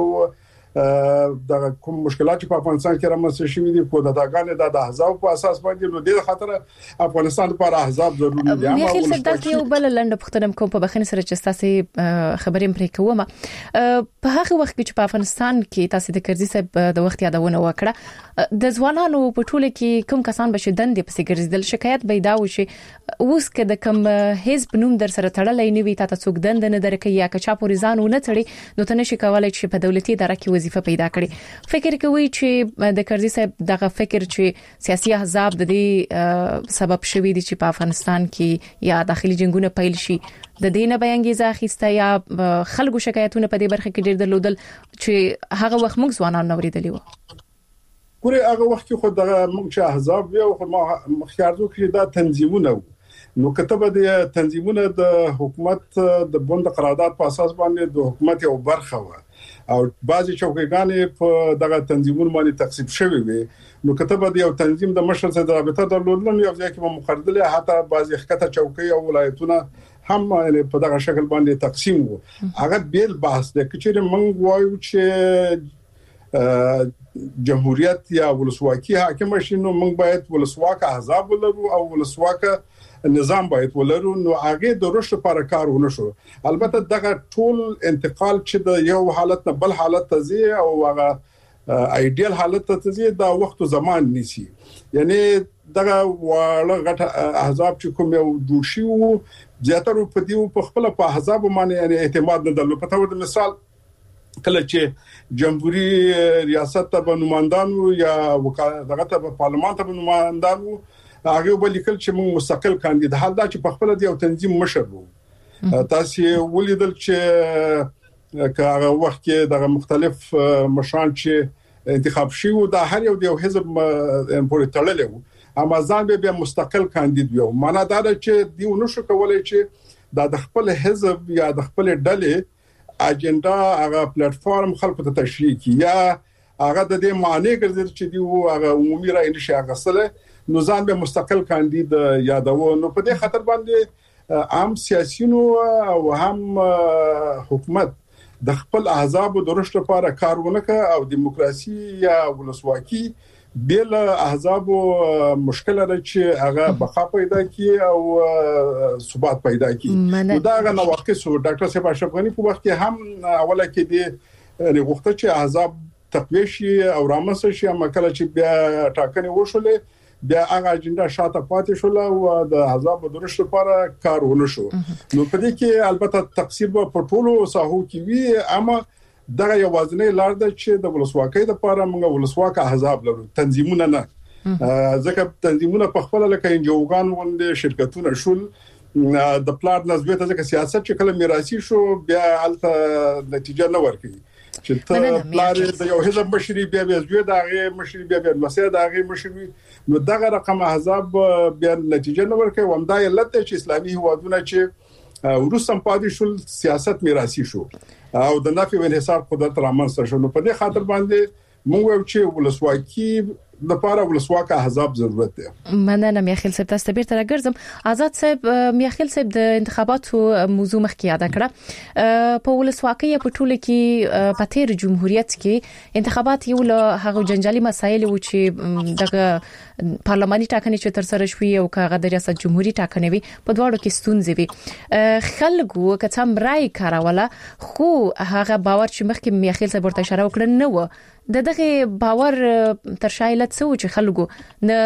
د کوم مشکلات په افغانستان کې رامنځته شوي دي په دغه د احزاب په اساس باندې نو د خاطر افغانستان لپاره احزاب ضروري دي. ما خیال څه د یو بل لنډ پختنم کوم په بخښنې سره چې تاسو خبرې پرې کوم په هغه وخت کې چې په افغانستان کې تاسو د کرزي صاحب د وخت یادونه وکړه، د ځوانانو په ټوله کې کوم کسان به شدند په سیګرزدل شکایت پیدا وشي اوس کې د کوم حزب نوم در سره تړلې نه وي تاسو څوک دند نه درکې یا کچا پوریزان نه تړي نو ته نشي کولای چې په دولتي اداره کې وظیفه پیدا کړي. فکر کوي چې د کرزي صاحب دغه فکر چې سیاسي احزاب د دې سبب شوي دي چې په افغانستان کې یا داخلي جنگونه پیل شي د دینه بیانګیزه اخیسته یا خلکو شکایتونه په دې برخه کې ډېر درلودل چې هغه وخت موږ ځوانان نوریدلی و. ګوره هغه وخت کې خو د موږ چې احزاب یو خو ما مخکارو کې دا تنظیمونه نو کتابه د تنظیمونه د حکومت د بند قرارداد په اساس باندې د حکومت یو برخه و او بعضی چوکیګانې په دغه تنظیمونو باندې تقسیم شوی وي. نو کتابه د یو تنظیم د مشر سره رابطه درلودل یو ځکه چې مقرره حتی بعضی خطه چوکۍ او ولایتونه هم په دغه شکل باندې تقسیم وو. هغه بیل بحث د کچېره موږ وایو چې جمهوریت یا ولسواکي حاکم شي نو موږ باید ولسواک احزاب ولرو او ولسواک نظام باید ولرو نو هغه د رشد لپاره کار ونه شو. البته دغه ټول انتقال چې د یو حالت نه بل حالت ته ځي او هغه ایډیال حالت ته ځي دا وخت او زمان نیسي. یعنی دغه واړه غټ احزاب چې کوم یو جوړ شي وو زیاتره په دیو په خپل په احزاب باندې یعنی اعتماد نه درلود. په تور د مثال کله چې جمهوریت ریاست ته نمائندانو یا دغه ته پارلمان ته نمائندانو هغه ولیکل چې موږ مستقل کاندید حال دا چې په خپل دی او تنظیم مشر وو. تاسو ولیدل چې هغه وخت کې دغه مختلف مشران چې انتخاب شي او دا هر یو د یو حزب پورې تړلې وو اما ځان به مستقل کاندید وو. معنا دا ده چې دیو نشو کولای چې دا د خپل حزب یا د خپل ډلې اجنډا هغه پلیټ فارم خلکو ته تشریح کی یا هغه د دې معنی ګرځي چې دیو هغه عمومي رائے نشي غسله نو ځان به مستقل کاندید یادو. نو په دې خاطر باندې عام سیاسيونو او هم حکومت د خپل احزاب د رشد لپاره کارونه کوي او دیموکراسي یا ولسواکي بیل احزاب مشکل لري چې هغه بقا پیدا کی او ثبات پیدا کی. نو دا غو نواقص ډاکټر صاحب اشرف غنی په وخت کې هم اوله کې دی غوښته چې احزاب تقویه شي او رامنځته شي اما کله چې بیا ټاکنې وشولې بیا هغه اجنډا شاته پاتې شول او د احزاب د رشد لپاره کار ونه شو. نو په دې کې البته تقسیم په ټولو ساحو کې وی اما دغه یوازنی لار ده چې د ولسواکۍ لپاره موږ ولسواک احزاب لرو تنظیمونه نه ځکه تنظیمونه په خپل لکه انجوګان وند شرکتونه شول د پلان نسبت ځکه سیاست چې کله میراثي شو بیا الته نتیجه نه ورکړي چې ته پلان د یو حزب مشري بیا بیا زوی دغه مشري بیا بیا مسیر دغه مشري نو دغه رقم احزاب بیا نتیجه نه ورکړي ومدا علت چې اسلامي هوادونه چې ورسم پاتې شول سیاست میراثي شو او د نفي او انحصار قدرت رامنځته شو. نو په دې خاطر باندې موږ چې ولسواکي د لپاره ولسواک احزاب ضرورت دی. مننه میاخیل صاحب تاسو به تر ګرځم آزاد صاحب میاخیل صاحب د انتخاباتو موضوع مخکې یاد کړه په ولسواکۍ په ټوله کې په تیر جمهوریت کې انتخابات یو له هغه جنجالي مسایل و چې دغه پارلماني ټاکنې چې تر سره شوې او کاغه د ریاست جمهوریت ټاکنې وي په دواړو کې ستونزې وي. خلکو کتم رائے کاروله خو هغه باور چې مخکې میاخیل صاحب ورته اشاره وکړه نه و د دغه باور تر شایلت څو چې خلکو نه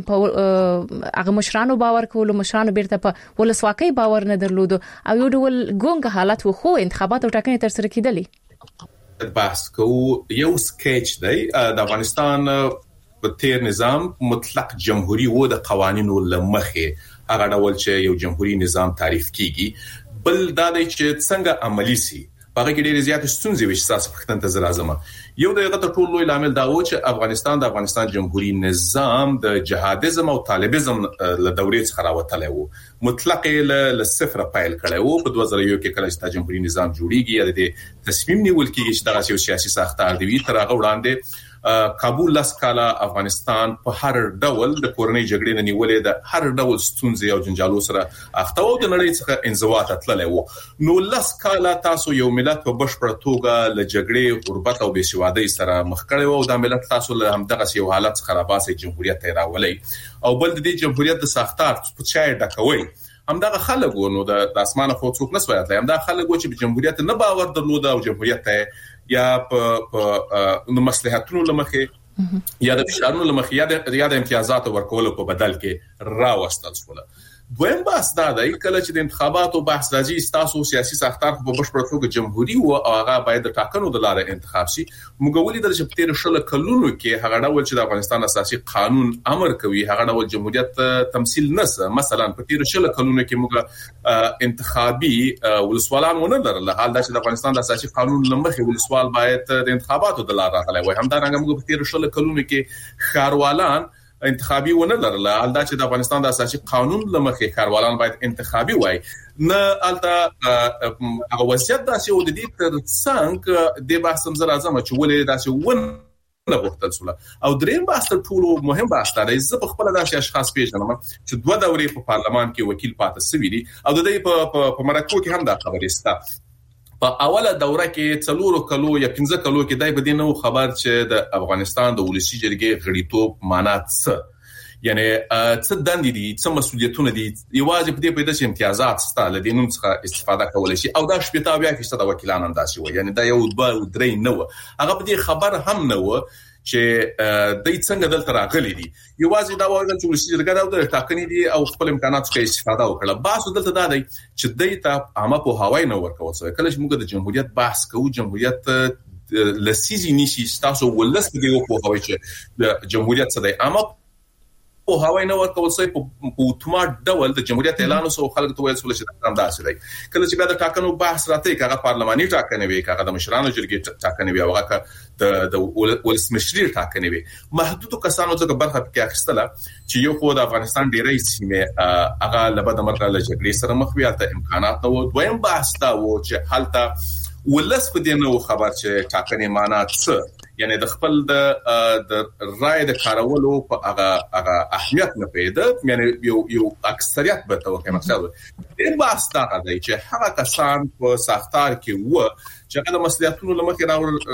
هغه مشرانو باور کولو مشرانو بیرته په ولسواکۍ باور نه درلود او یو ډول ګونګ حالت و خو انتخابات او ټاکنې تر سره کیدلې. بحث کو یو سکیچ دی د افغانستان په تیر نظام مطلق جمهوریت و د قوانینو لمخه هغه ډول چې یو جمهوریت نظام تعریف کیږي بل دا دی چې څنګه عملی سي هغه کې ډېر زیات ستونزې وي چې تاسو پختن ته زرازم. یو دغه ته ټول لوی عامل دا و چې افغانستان د افغانستان جمهوریت نظام د جهادیزم او طالبیزم له دورې څخه راوتلی و مطلق له صفر پایل کړی و. په دوه زره یو کې کله چې جمهوریت نظام جوړیږي یا د تصمیم نیول کېږي چې دغه سیاسي ساختار دی تر هغه وړاندې کابل لاس کاله افغانستان په هر ډول د کورنۍ جګړې نه نیولې د هر ډول ستونزې او جنجالو سره اخته و د نړۍ څخه انزوا ته تللی و. نو لاس کاله تاسو یو ملت په بشپړه توګه له جګړې غربت او بېسوادۍ سره مخ کړی و او دا ملت تاسو له همدغه یو حالت څخه راباسي جمهوریت ته راولي او بل د دې جمهوریت د ساختار په چای ډکوي همدغه خلکو نو د اسمانه خو څوک نسوي اتلای همدغه خلکو چې جمهوریت نه باور درلود او جمهوریت ته یا په د مصلحتونو لمخه یا د فشارونو لمخه یا د امتیازات ورکولو په بدل کې راوستل شول. دویم بحث دا دی کله چې د انتخاباتو بحث راځي تاسو سیاسي ساختار په بشپړ توګه جمهوریت او هغه باید د ټاکنو د لارې انتخاب شي. موږ ولې د تیر شل کلونو کې هغه ډول چې د افغانستان اساسي قانون امر کوي هغه ډول جمهوریت تمثيل نسه. مثلا په تیر شل کلونو کې موږ انتخابي ولسوالان ونه لرل حال دا چې د افغانستان د اساسي قانون لمخې ولسوال باید د انتخاباتو د لارې راغلی وي. همدارنګه موږ په تیر شل کلونو کې خاروالان انتخابي ونه لرله حال دا چې د افغانستان د اساسي قانون لمخې کاروالان باید انتخابي وای نه الته هغه وضعیت داسې و د دې تر څنګ د بحث هم زر اعظم چې ولې داسې ون غوښتل سول. او دریم بحث ټولو مهم بحث دی زه په خپل داسې اشخاص پیژنم چې دوه دورې په پارلمان کې وکیل پاتې شوی دي او د دې په مرکو کې هم دا خبرې سته. په اوله دوره کې څلورو کلو یا پنځه کلو کې دای بدینو خبر چې د افغانستان د ولسی جرګې غړیتوب معنات څه یعنی څه دندې دي څه مسولیتونه دي یوازې په دې پیدا چې امتیازات ستاله دي نو څخه استفاده کول شي او دا شپږ بیا کې ستاسو وکیلان انداسي وي یعنی دا یو دوه درې نه و هغه په دې خبر هم نه و چې د څنګه دلته راغلي دي یوازې دا وایي چې ولسی جرګه دا د ټاکنې دي او خپل امکانات څخه استفاده وکړه. باسو دلته دا دی چې دایته عامه په هوای نه ورکول سوی. کله چې موږ د جمهوریت بحث کوو جمهوریت لسیزي نشي تاسو ولس دې په هوای چې د جمهوریت څخه دی عامه په هوای نه ورکول سوی په اتومات ډول د جمهوریت اعلان وسو خلک ته ویل سول چې دا داسې دی. کله چې بیا د ټاکنو بحث راته کاغه پارلماني ټاکنې وي کاغه د مشرانو جرګې ټاکنې وي هغه د د ولسمشري ټاکنې وي محدود کسانو څخه برخه کې اخیستله چې یو خو د افغانستان ډیرې سیمه هغه لبد مرګه ل جګړې سره مخ وي ته امکانات نو دویم بحث دا و چې حالته ولس په دې نو خبر چې ټاکنې معنات څه یعنی د خپل د د رائے د کارولو په هغه هغه اهمیت نه پیدا یعنی یو یو اکثریت به توګه مقصد دی بحث دا دی چې هغه کسان په ساختار کې و چې هغه د مسؤلیتونو لمخې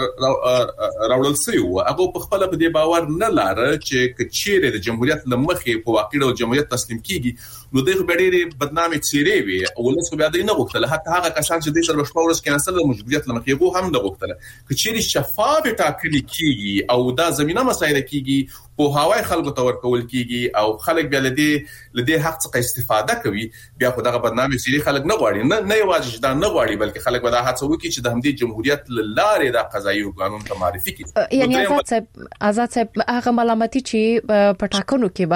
راوړل راوړل سوی و هغه په خپل په دې باور نه لاره چې کچېره د جمهوریت لمخې په واقع ډول جمهوریت تسلیم کیږي نو دغه ډېرې بدنامي چیرې وي او له څه بیا د نه غوښتل حتی هغه کسان چې د سر بشپورس کینسل د مجبوریت لمخې وو هم نه غوښتل کچېره شفاف ټاکل کیږي او دا زمينه مسایل کیږي په هوای خلکو ته ورکول کیږي او خلک بیا لدی لدی حق څخه استفاده کوي بیا خو دغه بدنامي سری خلک نه غواړي نه نه یوازې دا نه غواړي بلکې خلک ودا هڅه وکړي چې د همدې جمهوریت لاره د قضایي قانون ته معرفي کړي. یعنی آزاد صاحب آزاد صاحب هغه ملامتي چې په ټاکنو کې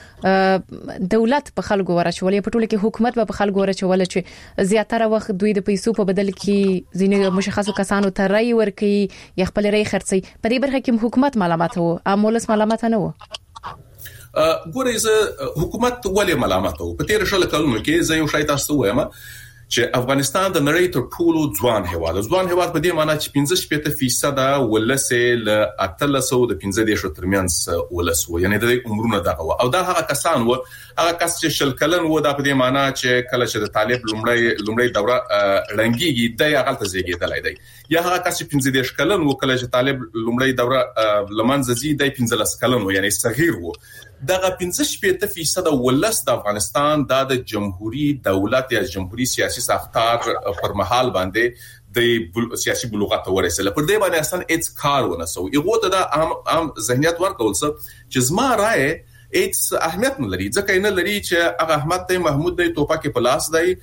با دولت په خلکو ورچولې په ټوله کې حکومت په خلکو ورچول چې زیاتره وخت دوی د پیسو په بدل کې ځینې مشخصو کسانو ته رای ورکړي یا خپل رای خرڅي په دې برخه کې حکومت ملامت وو امولس ملامت نه وو. ګورې زه حکومت ولې ملامت وو په تیر شل کلونو کې زه یو شای تاسو وایم چې افغانستان د نړۍ تر ټولو ځوان هیواد ځوان هیواد په دې معنی چې پنځه شپږ فیصد ولسه ل اتلسو د پنځه دیشو ترمنځ ولسو یعنی د عمرونو دغه او دا هغه کسان و هغه کس چې شل کلن و دا په دې معنی چې کله چې د طالب لومړی لومړی دوره رنګيږي د هغه ته زیږیدلای دی یا هغه کس چې پنځه دیش کلن و کله چې طالب لومړی دوره لمنځ زی دی پنځه لس کلن و یعنی صغیر و دغه پنځه شپږ فیصد ولس د افغانستان د جمهوریت دولت یا جمهوریت سیاسي ساختار پر مهال باندې د سیاسي بلوغت ورسېله پر دې باندې اصلا هیڅ کار ونه سو یو ته د عام عام ذهنیت ورکول څه چې زما رائے هیڅ اهمیت نه لري ځکه نه لري چې هغه احمد ته محمود دی توپک په لاس دی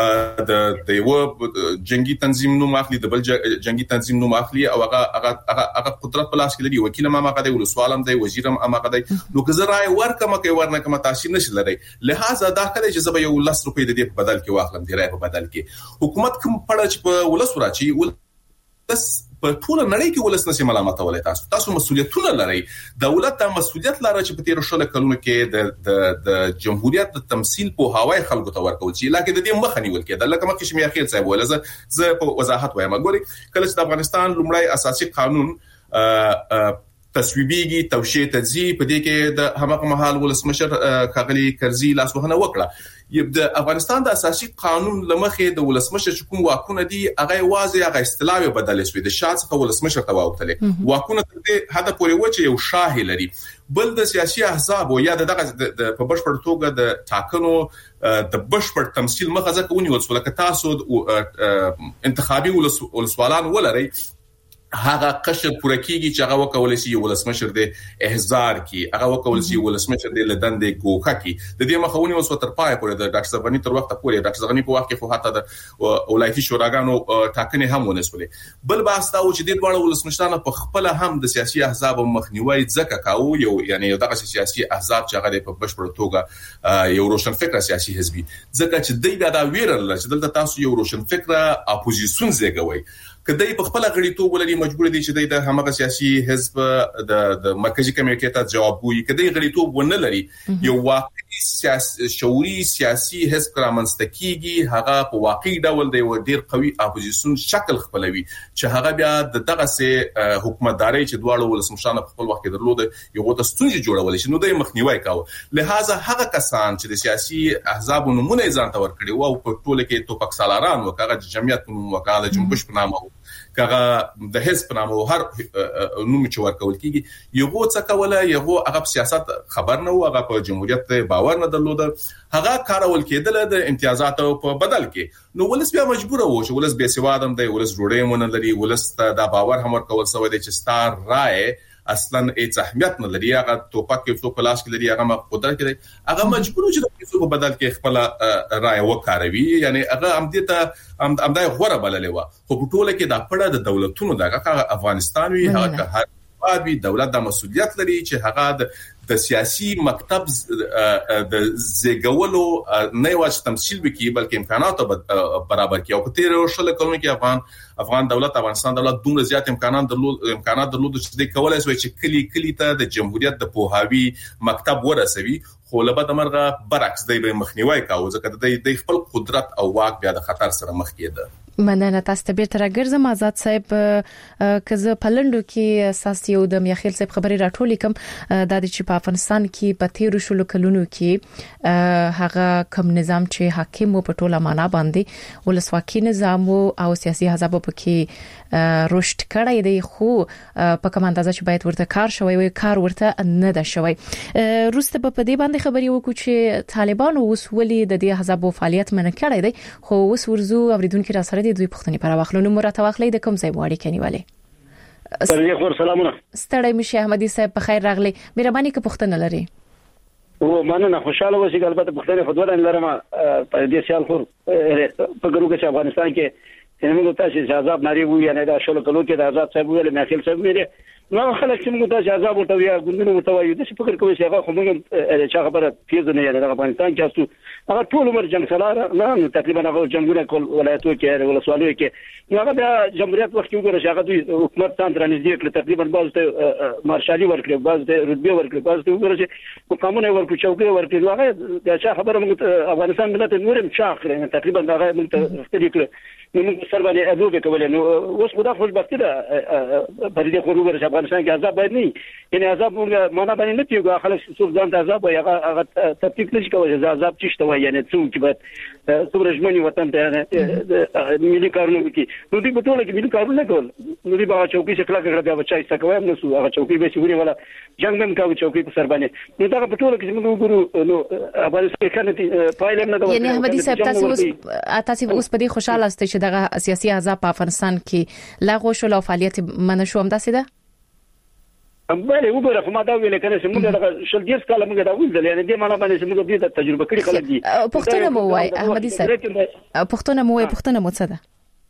د د یو جنگي تنظیم نو ماخلي د بل جنگي تنظیم نو ماخلي او هغه هغه هغه قدرت په لاس کې لري وکیل ما ما قضې ولسوالم دی وزیرم ما قضې نو که زه راي ورکم کوي ورنه کوم تاثیر نشي لري لہذا دا کله چې زه یو لس روپۍ د دې په بدل کې واخلم دی راي په بدل کې حکومت کوم پړه چې په ولس ورچی ولس په ټول نړۍ کې ولس نشي ملامت ولې تاسو تاسو مسولیتونه لري دولت ته مسولیت لري چې په تیر شل کلونو کې د د د جمهوریت د تمثيل په هوای خلکو ته ورکول شي لکه د دې مخه نیول کېده لکه مخکې شمه اخیر صاحب ولزه زه په وضاحت وایم ګوري کله چې د افغانستان لومړی اساسي قانون تصویبيږي توشیه تجزی په دې کې د همغه محل ولسمشر کاغلی کرزی لاسوهنه وکړه د افغانستان د اساسي قانون لمخې د ولسمشر کوم واکونه دي هغه واځي هغه استلاوي بدل شوی د شاه څخه ولسمشر ته واوتلې واکونه د هدا پورې و چې یو شاه لري بل د سیاسي احزاب او یا دغه په بشپړ توګه د ټاکنو د بشپړ تمثيل مخه ځکه ونیول سو لکه تاسو انتخابي ولسوالان ولري هغه قشر پوره کیږي چې هغه وکول شي ولسمشر د احزار کی هغه وکول شي ولسمشر د لدندې ګوخه کی د دې مخاوني اوس تر پای پورې د ډاکټر زغنی تر وخت پورې ډاکټر زغنی په وخت کې خو حتی د ولایتي شوراګانو ټاکنې هم ونسولې بل بحث دا و چې د ډول ولسمشرانو په خپل هم د سیاسي احزاب مخنیوي ځکه کاوه یو یعنی دغه سیاسي احزاب چې هغه په بشپړ توګه یو روشن فکر سیاسي حزبي ځکه چې دوی دا ویرل چې دلته تاسو یو روشن فکر اپوزیسیون زیږوي کله په خپل غړیتوب ولري مجبور دي چې د همغه سیاسي حزب د د مرکزی کمیټې ته جواب وي کله غړیتوب ونه لري یو واقعي سیاسي شعوري سیاسي حزب رامنځته کیږي هغه په واقعي ډول دی و ډیر قوي اپوزیشن شکل خپلوي چې هغه بیا دغه سه حکومتداري چې دواړو ولسمشرانو په خپل وخت کې درلود یو د ستونزې جوړول شي نو د مخنیوي کاوه لہذا هغه کسان چې د سیاسي احزاب نمونه ځان ته ورکړي او په ټوله کې توپک سالاران وکړه جمعیت نوم وکاله جنبش په نامه کغه د حزب نامه هر نوم چې ورکول کیږي یو څه کوله یو هغه سیاست خبر نه و هغه په جمهوریت باور نه درلود هغه کارول کېدل د امتیازاتو په بدل کې نو ولس بیا مجبور و چې ولس به سوادم دی ولس جوړې مونږ لري ولس دا باور هم ورکول سوی دی چې ستار رائے اصلا هیڅ اهمیت نه لري هغه توپک کې څو کلاس کې لري هغه قدرت کې هغه مجبور چې د پیسو په بدل کې خپل رائے وکاروي یعنی هغه امدیته امدای غوړه بللې و خو په ټوله کې د پړه د دولتونو دغه افغانستان وی هغه هر وادي دولت د مسؤلیت لري چې هغه د سیاسي مکتب د زیګولو نه واچ تمثيل وکي بلکې امکانات برابر کیو په تیر شل کلونو کې افغان افغان دولت افغانستان دولت دومره زیات امکانات درلود امکانات درلود چې د کولای شي چې کلی کلی ته د جمهوریت د پوهاوی مکتب ورسوي خو له بده مرغه برعکس دی به مخنیوي کاوه ځکه د خپل قدرت او واک بیا د خطر سره مخ کېده مننه تاسو ته بیرته راګرځم آزاد صاحب کزه پلندو کې اساس یو د میاخیل صاحب خبري راټولې کوم د دې چې په افغانستان کې په تیر شلو کلونو کې هغه کوم نظام چې حاکم په ټوله معنا باندې ولسواکي نظام او سیاسي حزب په کې رشد کړی دی خو په کوم اندازه چې باید ورته کار شوی وي کار ورته نه ده شوی روسته په دې باندې خبري وکړو چې طالبان اوس ولې د دې حزب فعالیت منع کړی دی خو اوس ورزو اوریدونکو را سره دوی پښتني پر واخلو نو مرته واخلې د کوم ځای واړی کنيواله سره خور سلامونه ستړی مشي احمدي صاحب په خیر راغلی مهرباني که پښتنه لري او مننه خوشاله اوسې البته پښتني خدای نه لرم په دې سیال خور په ګروګه چې افغانستان کې موږ تاسو چې عذاب ناری وو یعنی دا شول کلو کې د آزاد صاحب ویل میاخیل صاحب ویل نو خلک چې موږ تاسو عذاب ورته ویا ګوندونو متوایو د څه فکر کوي چې هغه خو موږ چې خبره پیژنې نه یعنی د افغانستان کې تاسو هغه ټول عمر جنگ سالار نه تقریبا هغه جنگونه کول ولایتو کې ولسوالۍ کې هغه د جمهوریت وخت کې وګورئ هغه دوی حکومت ترانزیت کړ تقریبا باز ته مارشالي ورکړ باز ته رتبه ورکړ باز ته وګورئ چې قانون ورکړ چوکۍ ورکړ هغه د څه خبره موږ افغانستان ملت نورم شاخره تقریبا هغه موږ ته کړی نو موږ سره باندې ادوبه کولای نو اوس خدا خوشبختی ده په دې خو وګورئ افغانستان کې عذاب باید نه یعنی عذاب موږ معنا باندې نه پیږو خلک څو ځان ته عذاب هغه هغه تفکیک نشي کوي عذاب چشته وای یعنی څو چې باید څومره ژمنې وطن ته ملي کارونه وکړي نو دې په ټوله کې ملي کارونه کول نو دې به چوکۍ څخه کلاګه بیا بچای څه کوي نو هغه چوکۍ به شوري ولا جنگ هم کوي چوکۍ په سر باندې نو دا په ټوله کې موږ وګورو نو افغانستان کې کنه پایله نه دا یعنی احمدي صاحب تاسو اوس تاسو اوس په دې خوشاله است چې دغه سیاسي حزب په افغانستان کې لغوه شو او فعالیت منشو هم داسې ده بله وګوره خو ما دا ویل کنه چې موږ د شل دیس کاله موږ دا ویل یعنی دې معنا باندې چې موږ دې تجربه کړې خلک دي پښتون مو وای احمدي صاحب پښتون مو وای پښتون مو څه ده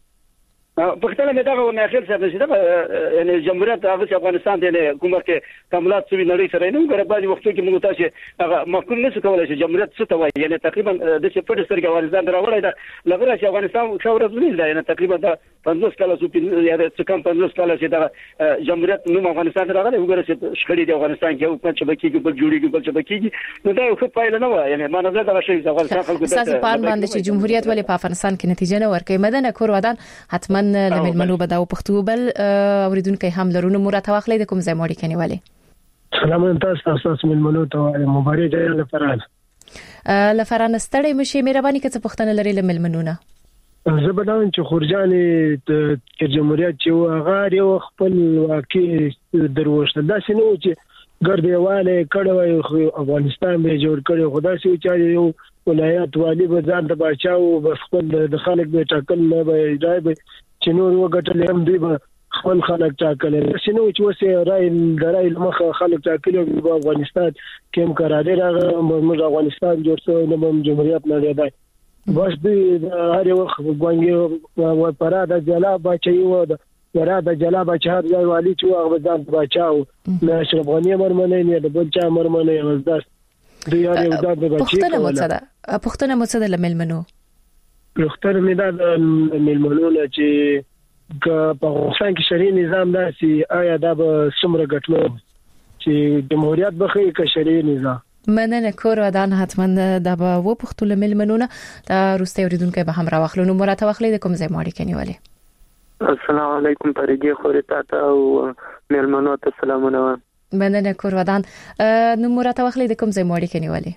پښتنه مې دا نه اخر څه چې دا یعنی جمهوریت هغه افغانستان ته کومه کې کملات سوي نړۍ سره نه وګوره بعضي وختو کې موږ تاسو هغه مفهوم نه څه کولای شي جمهوریت څه ته وایي یعنی تقریبا د څه په سترګې افغانستان راوړی دا لغړه چې افغانستان خو ورځ نه یعنی تقریبا دا پنځوس کاله سو یا څه کم پنځوس کاله چې دا جمهوریت نو افغانستان راغلی وګوره چې شخړې د افغانستان کې حکومت چې بکیږي بل جوړیږي بل چې بکیږي نو دا یو ښه پایله نه و یعنی ما نظر دا شی افغانستان خلکو ته اساس پان باندې چې جمهوریت ولې په افغانستان کې نتیجه نه ورکړي مدنه کور ودان حتما لمنمنو دا پښتو بل اوریدونکو هم لرونه مرته واخلې د کوم ځای موري کنيواله سلام تاسو تاسو ملمنو ته مبارک دی لفران لفران ستړی مشي مهرباني کڅ پښتنه لري لملمنونه زبدان چې خورجانې د جمهوریت چې هغه یو خپل واقع دروښته دا شنو چې ګرځېواله کړه افغانستان به جوړ کړي خدا سي چې یو ولایت والی به ځان د بچاو بس خپل د خلک به ټاکل نه به راي به چې نور وګټل هم دی به خپل خلک ټاکل چې نو چې وسه راي درای مخ خلک ټاکل په افغانستان کې هم قرار راغی موږ افغانستان جوړ شو نو جمهوریت نه دی بس دې هر یو غونګي او پراده جلا بچي و د پراده جلا بچي هر ځای والی چې هغه ځان بچاو نه اشرف غنی مرمنه نه د بل چا مرمنه وزداس دوی هر یو ځان بچي پښتنه مڅدا پښتنه مڅدا لملمنو پښتنه مې دا ملمنو چې په افغانستان کې شرعي نظام داسي آیا دا به څومره ګټلو چې جمهوریت بخې کې شرعي نظام مننه کور ودان حتما د به و پختول ملمنونه د روستي اوریدونکو به هم راوخلو نو مرته وخلې د کوم ځای ماړي کنيولې. السلام علیکم پرېږي خوري تا او ملمنو ته سلامونه. مننه کور ودان نو مرته وخلې د کوم ځای ماړي کنيولې.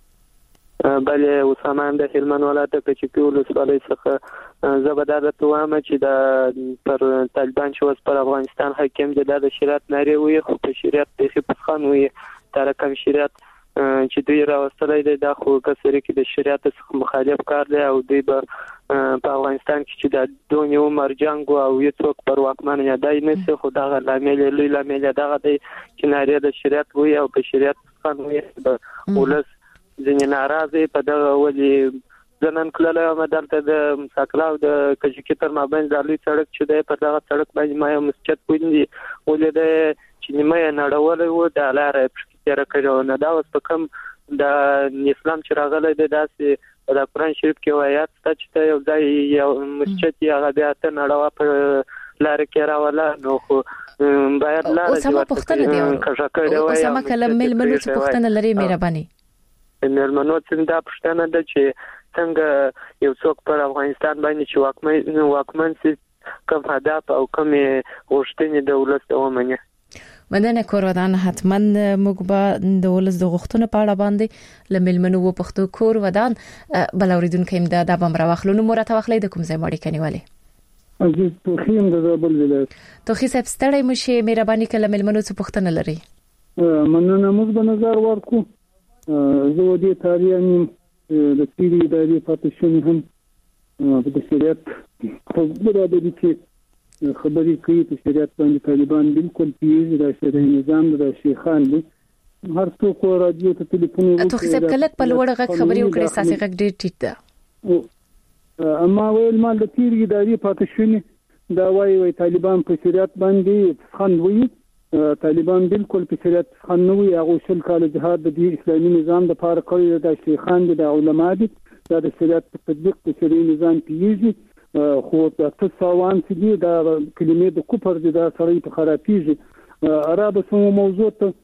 بله اسامه د هلمند ولایت په چپیول سوالای څخه زبردار توامه چې د پر طالبان شوس پر افغانستان حاکم د د شریعت ناری وي خو په شریعت د خپخان وي تر کوم شریعت چې دوی راوستلې ده د خو کسره کې د شریعت څخه مخالف کار دی او دوی په افغانستان کې چې د دونیو مرجنګ او یو څوک پر واکمن نه دی نه خو دا لامل لوی لامل دغه دی چې ناری د شریعت وي او په شریعت څخه وي د ولس ځینې ناراضي په دغه ولي ځنن کله مدارته د مساکلاو د کجکی تر مابین د لوی سړک چې دی په دغه سړک باندې ما یو مسجد پوندي ولې د چې نیمه نړولې و د لارې پرکتره کړو نه دا اوس په کوم د اسلام چې راغلی دی داسې د قرآن شریف کې وایي چې یو ځای یو مسجد یې هغه بیا ته نړوا په لارې کې راولا نو خو باید لارې اوسمه پښتنه دی اوسمه کلم ملمنو پښتنه لري مهرباني ملمنو څنګه پښتنه ده چې څنګه یو څوک پر افغانستان باندې چې واکمن واکمن سي کوم هدف او کوم غوښتنې د ولست ومني. مننه کور ودان حتما موږ به د ولست د غوښتنو په اړه باندې لملمنو و پښتو کور ودان بل اوریدونکو هم د دبم راوخلو نو مرته وخلې د کوم ځای ماړي کنيواله. عزیز توخیم د زابل ولایت توخی صاحب ستړی مشه مهرباني کله ملمنو څخه پښتنه لري. مننه موږ به نظر ورکو زه ودی تاریخ د سیری ادارې پاتشن هم د شریعت خبره د دې خبرې کوي چې شریعت باندې طالبان بالکل پیږي د شریعت نظام د شیخان دي هر څوک راډیو ته ټلیفون وکړي. ته خو کله په لوړ غږ خبرې وکړې ساسي غږ ډېر ټیټ ده. اما ویل مال د سیری ادارې پاتشن دا وایي وایي طالبان په شریعت باندې خند وي طالبان بالکل په شریعت خنوي هغه شل کال جهاد د اسلامي نظام د پاره کوي د شیخان د علماء دي د شریعت په تطبیق د شریعي نظام پیږي خو د تصاوان چې دي د کلمې د کوپر د سړی په خرابېږي عرب سمو موضوع ته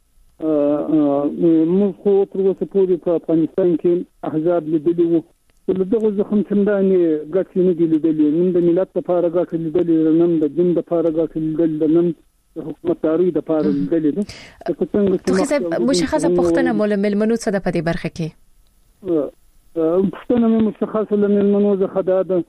موږ خو تر اوسه پورې په افغانستان کې احزاب لیدلي وو دغه زخم څنګه ګټ نه دي لیدلي نن د ملت لپاره ګټ لیدلي نن د دین لپاره ګټ لیدلي نن حکومت داري د پاره دلی ده څنګه څه مشخصه پښتنه مول ملمنو څه د پدې برخه کې پښتنه مشخصه ملمنو زه خداده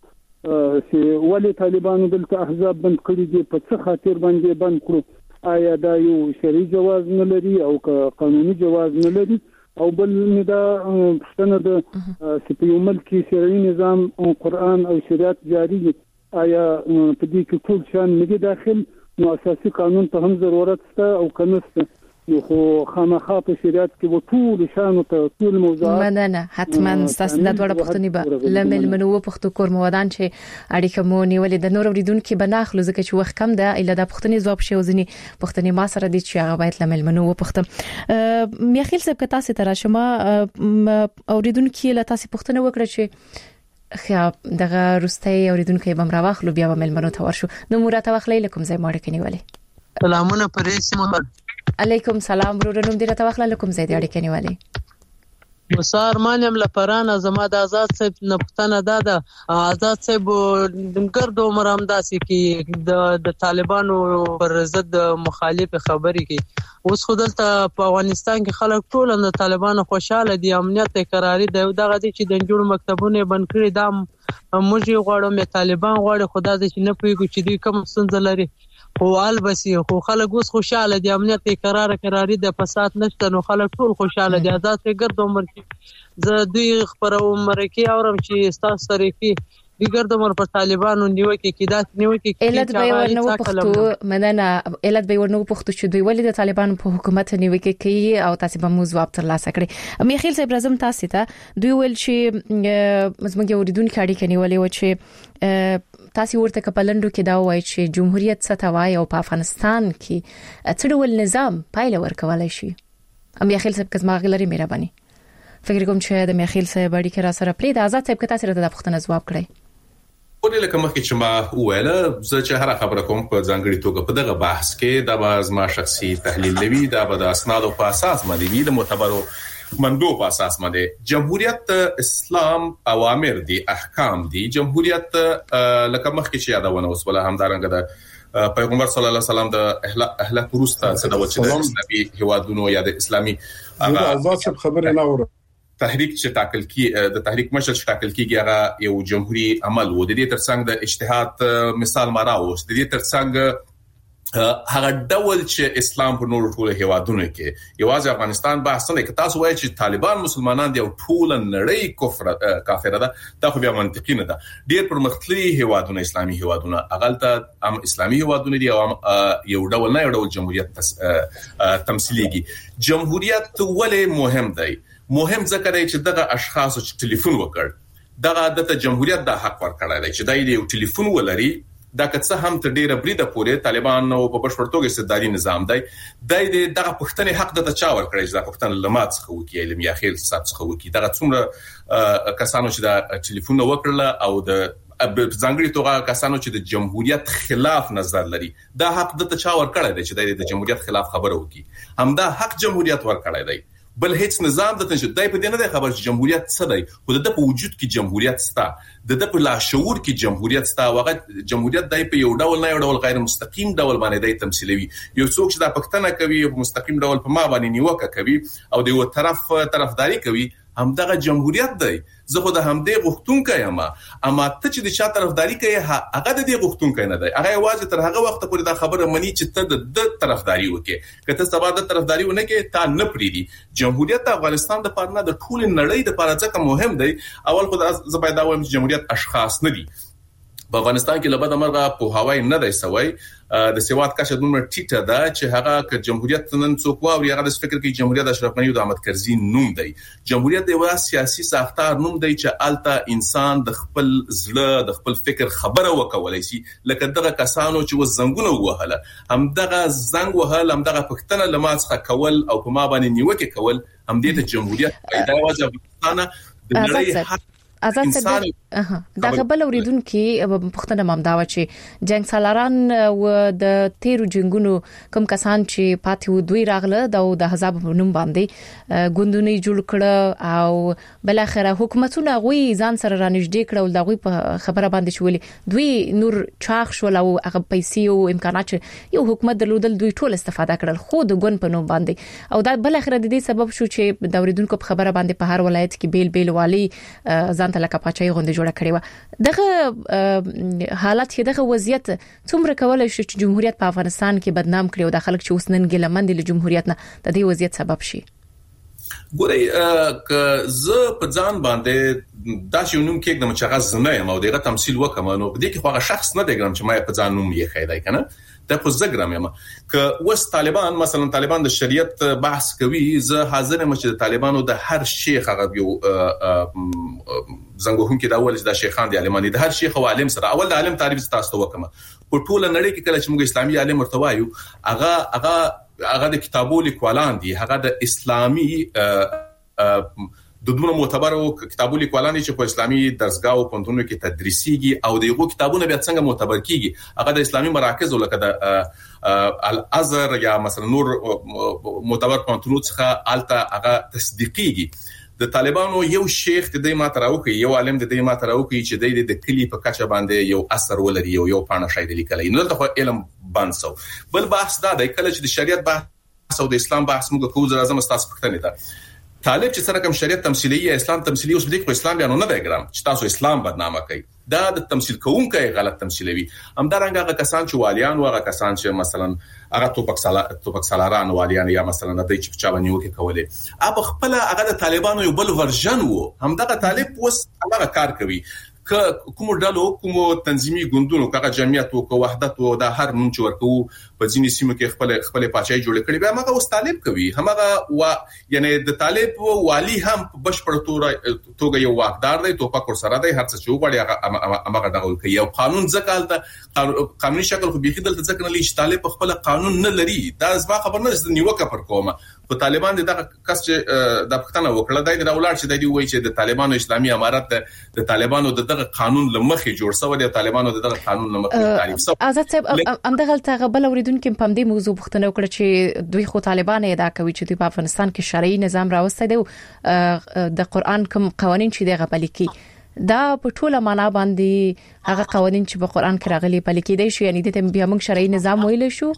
چې ولې طالبانو دلته احزاب بند کړی دي په څه خاطر باندې بند کړو آیا دا یو شرعي جواز نه لري او قانوني جواز نه لري او بل دا پښتنه د سپیو ملکی شرعي نظام او قران او شریعت جاری دي آیا په دې کې ټول شان نه داخل نو اساسي قانون ته هم ضرورت شته او کنيسته نو خو خامخا په شریعت کې و ټول شان ته ټول موضوعات مننه حتما تاسو د ډوړ پښتني به لمل منو پښتو کور مودان چې اړیکه مو نیولې د نور اوریدونکو بناخلو ځکه چې وخت کم ده اله د پښتني ځواب شي وزني پښتني ما سره دي چې هغه باید لمل منو پښتم میخیل صاحب که تاسو تر شما اوریدونکو له تاسو پښتنه وکړه چې خیا دغه روستي اوریدونکو به مراوخلو بیا به ملمنو ته ورشو نو مرته وخلې لکم زې ماړه کنيواله. سلامونه پرېسمو علیکم سلام ورونو دې راته وخلې لکم زې دې اړ کنيواله. مسار مانم لپرانه زما د آزاد صاحب نه پښتنه ده آزاد صاحب دمګر د عمر همداسي کې د د طالبانو پر ضد مخالف خبري کې اوس خدلته په افغانستان کې خلک ټول د طالبانو خوشاله دي امنیت قراري دی دغه دي چې د جوړ مکتبونه بند کړي دا موږ غواړو طالبان غواړي خدا دې چې نه پويګو چې دوی کوم ستونزه لري خو البسي خو خلک اوس خوشاله دي امنیت قرار قراري د فساد نشته نو خلک ټول خوشاله دي آزاد ګرد عمر کې زه دوی خبرو عمر کې اورم چې ستاسو سره کې دیګر د مر په طالبانو نیوکه کې دا نیوکه کې علت به ورنو پښتو مننه علت به ورنو پښتو چې دوی ولې د طالبانو په حکومت نیوکه کوي او تاسو به موضوع تر لاسه کړی میخیل صاحب راځم تاسو ته دوی ول چې زموږ اوریدونکو اړیکه نیولې و چې تاسو ورته کپلندو کې دا وایي چې جمهوریت ستوای او په افغانستان کې څه ډول نظام پایله ورکولای شي ام میخیل صاحب کزما غلري مهرباني فکر کوم چې د میخیل صاحب اړیکه را سره پرې د آزاد صاحب کته سره د پښتنه جواب کړی ولې لکه مخکې چې ما وویل زه چې هر خبره کوم په ځانګړي توګه په دغه بحث کې د باز ما شخصي تحلیل لوي دا به د اسنادو په اساس باندې وی د معتبرو منبو په اساس باندې جمهوریت اسلام اوامر دي احکام دي جمهوریت لکه مخکې چې یادونه وسوله همدارنګه د پیغمبر صلی الله علیه وسلم د اهل پروستا څخه د وچې د اسلامي هوادونو یا د اسلامي هغه خبره نه وره تحریک چې ټاکل کی د تحریک مشر چې ټاکل کیږي هغه یو جمهوریت عمل و د دې ترڅنګ د اجتهاد مثال ما راوست د دې ترڅنګ هغه ډول چې اسلام په نور ټول هیوادونو کې یوازې افغانستان بحث نه کوي تاسو وایئ چې طالبان مسلمانان دی او ټول نړۍ کفر کافر ده دا خو بیا منطقي نه ده ډیر پرمختللي هیوادونه اسلامي هیوادونه اغلطه ام اسلامي هیوادونه دي او یو ډول نه یو ډول جمهوریت تمثيليږي جمهوریت ولې مهم دی مهم ځکه دی چې دغه اشخاص چې ټلیفون وکړ دغه د جمهوریت د حق ورکړی دی چې دای یو ټلیفون ولري دا که څه هم تر ډیره بریده پورې طالبان او په بشپړ توګه استبدادي نظام دی د دغه پښتنې حق د چا ورکړی چې د پښتن لمات څخه وکي علم یا خیل صاحب څخه وکي دغه څومره کسانو چې د ټلیفون وکړل او د ځانګړي توګه کسانو چې د جمهوریت خلاف نظر لري دا حق د چا ورکړی دی چې د جمهوریت خلاف خبره وکي همدا حق جمهوریت ورکړی دی بل هیڅ نظام د تنشد دای په دې نه دی خبر چې جمهوریت څه دی خو د په وجود کې جمهوریت ستا د په لاشعور کې جمهوریت ستا وغه جمهوریت دای په یو ډول نه یو ډول غیر مستقیم ډول باندې دی تمثيلوي یو څوک چې د پښتنه کوي په مستقیم ډول په ما باندې نیوکه کوي او د یو طرف طرفداري کوي همدغه جمهوریت دی زه خو د همدې غوښتونکو یم اما ته چې د چا طرفداري کوي هغه د دې غوښتونکو نه دی هغه واځي تر هغه وخت پورې دا خبره مني چې ته د طرفداري وکې کته سبا د طرفداري ونه کې تا نه پریدي جمهوریت افغانستان د پاره د ټول نړۍ د پاره ځکه مهم دی اول خو د زبیدا وایم جمهوریت اشخاص نه دي په افغانستان کې لبد امرغه په هواي نه دی سوی د سیواد کشه دومره ټیټه ده چې هغه ک جمهوریت نن څوک واوري هغه د فکر کې جمهوریت اشرف غنی او د احمد کرزي نوم دی جمهوریت د یو سیاسي ساختار نوم دی چې الته انسان د خپل زړه د خپل فکر خبره وکولای شي لکه دغه کسانو چې وزنګونه وهله هم دغه زنګ وهل هم دغه پښتنه لماسخه کول او په ما باندې نیوکه کول هم دې ته جمهوریت پیدا وځه افغانستان د نړۍ آزاد صدر اها دا غبل اوریدونکو پښتنه مامداوه چې جنگ سالاران و د تیرو جنگونو کم کسان چې پاتې دوی راغله د حزب نوم باندې ګوندونه جوړ کړه او بل اخره حکومتونه غوي ځان سره رانږدې کړه او دغه په خبره باندې شولې دوی نور چاخ شول او هغه پیسې او امکانات یو حکومت درلودل دوی ټول استفاده کړل خو د ګون په نوم باندې او دا بل اخره د دې سبب شو چې د اوریدونکو په خبره باندې په هر ولایت کې بیل بیل والی ځان ته لکه پاچای غونډه جوړه کړې و دغه حالت دغه وضعیت څومره کولای شي چې جمهوریت په افغانستان کې بدنام کړي او د خلک چې اوس نن ګلمند له جمهوریت نه د دې وضعیت سبب شي ګورئ ک ز په ځان باندې دا چې نوم کې د مچغز نه یم او دغه تمثيل وکم نو په دې کې خو شخص نه دی ګرام چې ما په ځان نوم یې خیدای کنه دا خو زګرام یم ک وس طالبان مثلا طالبان د شریعت بحث کوي زه حاضر یم چې د طالبانو د هر شیخ هغه یو زنګوهم کې دا ول چې د شیخان دي عالمانی د هر شیخ او عالم سره اول د عالم تعریف تاسو وکم په ټول نړۍ کې کله چې موږ اسلامي عالم مرتوایو هغه هغه هغه د کتابو لیکوالان دي هغه د اسلامي د دوه معتبرو کتابو لیکوالان چې په اسلامي درسګاو پوهنتونونو کې تدریسيږي او دغه کتابونه بیا څنګه معتبر کیږي هغه د اسلامي مراکز ولکه د الازهر یا مثلا نور معتبر پوهنتونونو څخه الته هغه تصدیقيږي د طالبانو یو شیخ د دې ماتراوکي یو عالم د دې ماتراوکي چې د کلی په کچه باندې یو اثر ولري یو یو پانه شاید لیکلای نو دغه علم بانسو بل بحث دا د کله چې د شریعت بحث او د اسلام بحث موږ کوو زرازم تاسو پښتنه ده طالب چې سره کوم شریعت تمثيلي یا اسلام تمثيلي اوس دې په اسلام بیان نه دی ګرام چې تاسو اسلام بدنامه کوي دا د تمثيل کوونکو غلط تمثيلوي همدارنګه هغه کسان چې والیان او هغه کسان چې مثلا هغه توپک سالا توپک سالاران والیان یا مثلا د چې چا باندې وکي کولې اب خپل هغه د طالبانو یو بل ورژن وو همدغه طالب اوس هغه کار کوي ک کوم ډلو کوم تنظیمي ګوندونو کغه جمعیت او وحدت او د هر نوم چې ورکو په ځینې سیمو کې خپل خپل پاچای جوړ کړي به هغه اوس طالب کوي هغه وا یعنی د طالب والی هم بشپړ توګه یو واقدار دی توپک سره دی هر څه چې وړي هغه دغه کوي یو قانون ځکه قانوني شکل خو بيخي دلته ځکه نه لې طالب خپل قانون نه لري دا زما خبر نه د نیوکه پر کومه په طالبان دغه کس چې د پښتنه وکړه دای د اولاد چې د وی چې د طالبانو اسلامي امارت د طالبانو دغه قانون لمخې جوړ شوی د طالبانو دغه قانون لمخې تعریف شوی. آزاد صاحب همدغه تغبل اوریدونکو په دې موضوع پښتنه وکړه چې دوی خو طالبان ادعا کوي چې په افغانستان کې شرعي نظام راوستي دی د قران کوم قوانين چې دغه پلیکي دا په ټوله معنا باندې هغه قوانين چې په قران کې راغلي پلیکي دي شو یعنی د بیا موږ شرعي نظام ویل شو.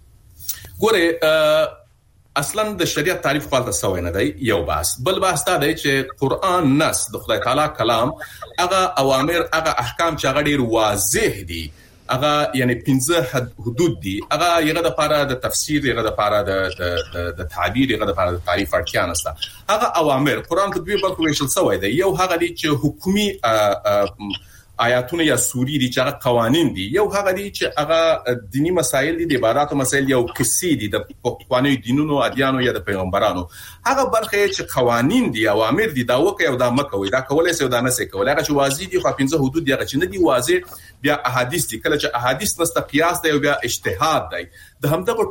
ګوره اصلا د شریعت تعریف خپل تاسو نه دی یو بحث بل بحث دا دی چې قران نص د خدای تعالی کلام هغه اوامر هغه احکام چې هغه ډیر واضح دي هغه یعنی پنځه حدود دي هغه یغه د لپاره د تفسیر یغه د لپاره د د تعبیر یغه د لپاره د تعریف اړتیا نشته. هغه اوامر قران په دوی برخو ویشل شوی دی. یو هغه دي چې حکومي آیاتونه یا سوري دي چې هغه قوانين دي یو هغه دي چې هغه دینی مسایل دي د عبادت مسایل یو کسی دي د قوانینو دینونو ادیانو یا د پیغمبرانو هغه برخه چې قوانين دي اوامر دي دا وکي او دا مکوي دا کولای سي او دا نه سي کولای هغه چې واضح دي خو پنځه حدود دي هغه چې نه دي واضح بیا احادیث دي کله چې احادیث نست قیاس دی او بیا اجتهاد دی د همدغه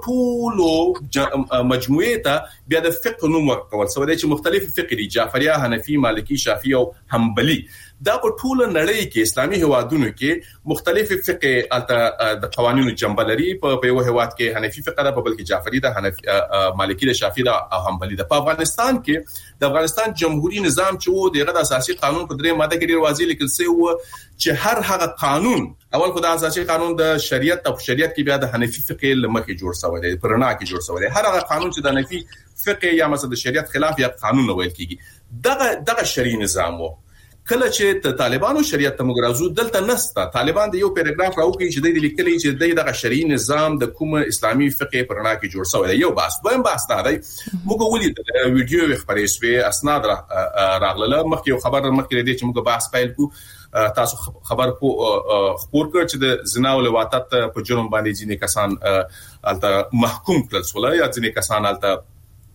ټولو مجموعه ته بیا د فقه نوم ورکول سو دي چې مختلف فقه دي جعفریه حنفي مالکی شافعي او حنبلي دا په ټوله نړۍ کې اسلامي هوادونو کې مختلف فقه الته د قوانینو جنبلري په یو هواد کې حنفي فقه ده په بل کې جعفری ده حنفي مالکی ده شافعي ده او حنبلي ده. په افغانستان کې د افغانستان جمهوریت نظام چې وو دغه اساسي قانون په درې ماده کې ډیر واضح لیکل شوی و چې هر هغه قانون اول خدای اساسي قانون د شریعت او شریعت کې بیا د حنفي فقه لمخې جوړ شوی دی پرنا کې جوړ شوی دی. هر هغه قانون چې د حنفي فقه یا مثلا د شریعت خلاف یا قانون ویل کیږي دغه دغه شرعي نظام وو. کله چې د طالبانو شریعت ته مګرازو دلته نسته طالبان د یو پیراګراف راوکي چې د لیکلي چې دغه شرعي نظام د کوم اسلامي فقه پرنا کې جوړ شوی دی. یو بحث دویم بحث دا دی موږ ولید ویډیو خبرې شوې اسناد راغله مخکې یو خبر مخکې دی چې موږ بحث پیل کو تاسو خبر کو خبر کړ چې د زنا او لواطت په جرم باندې ځینې کسان الته محکوم کړل شول یا ځینې کسان الته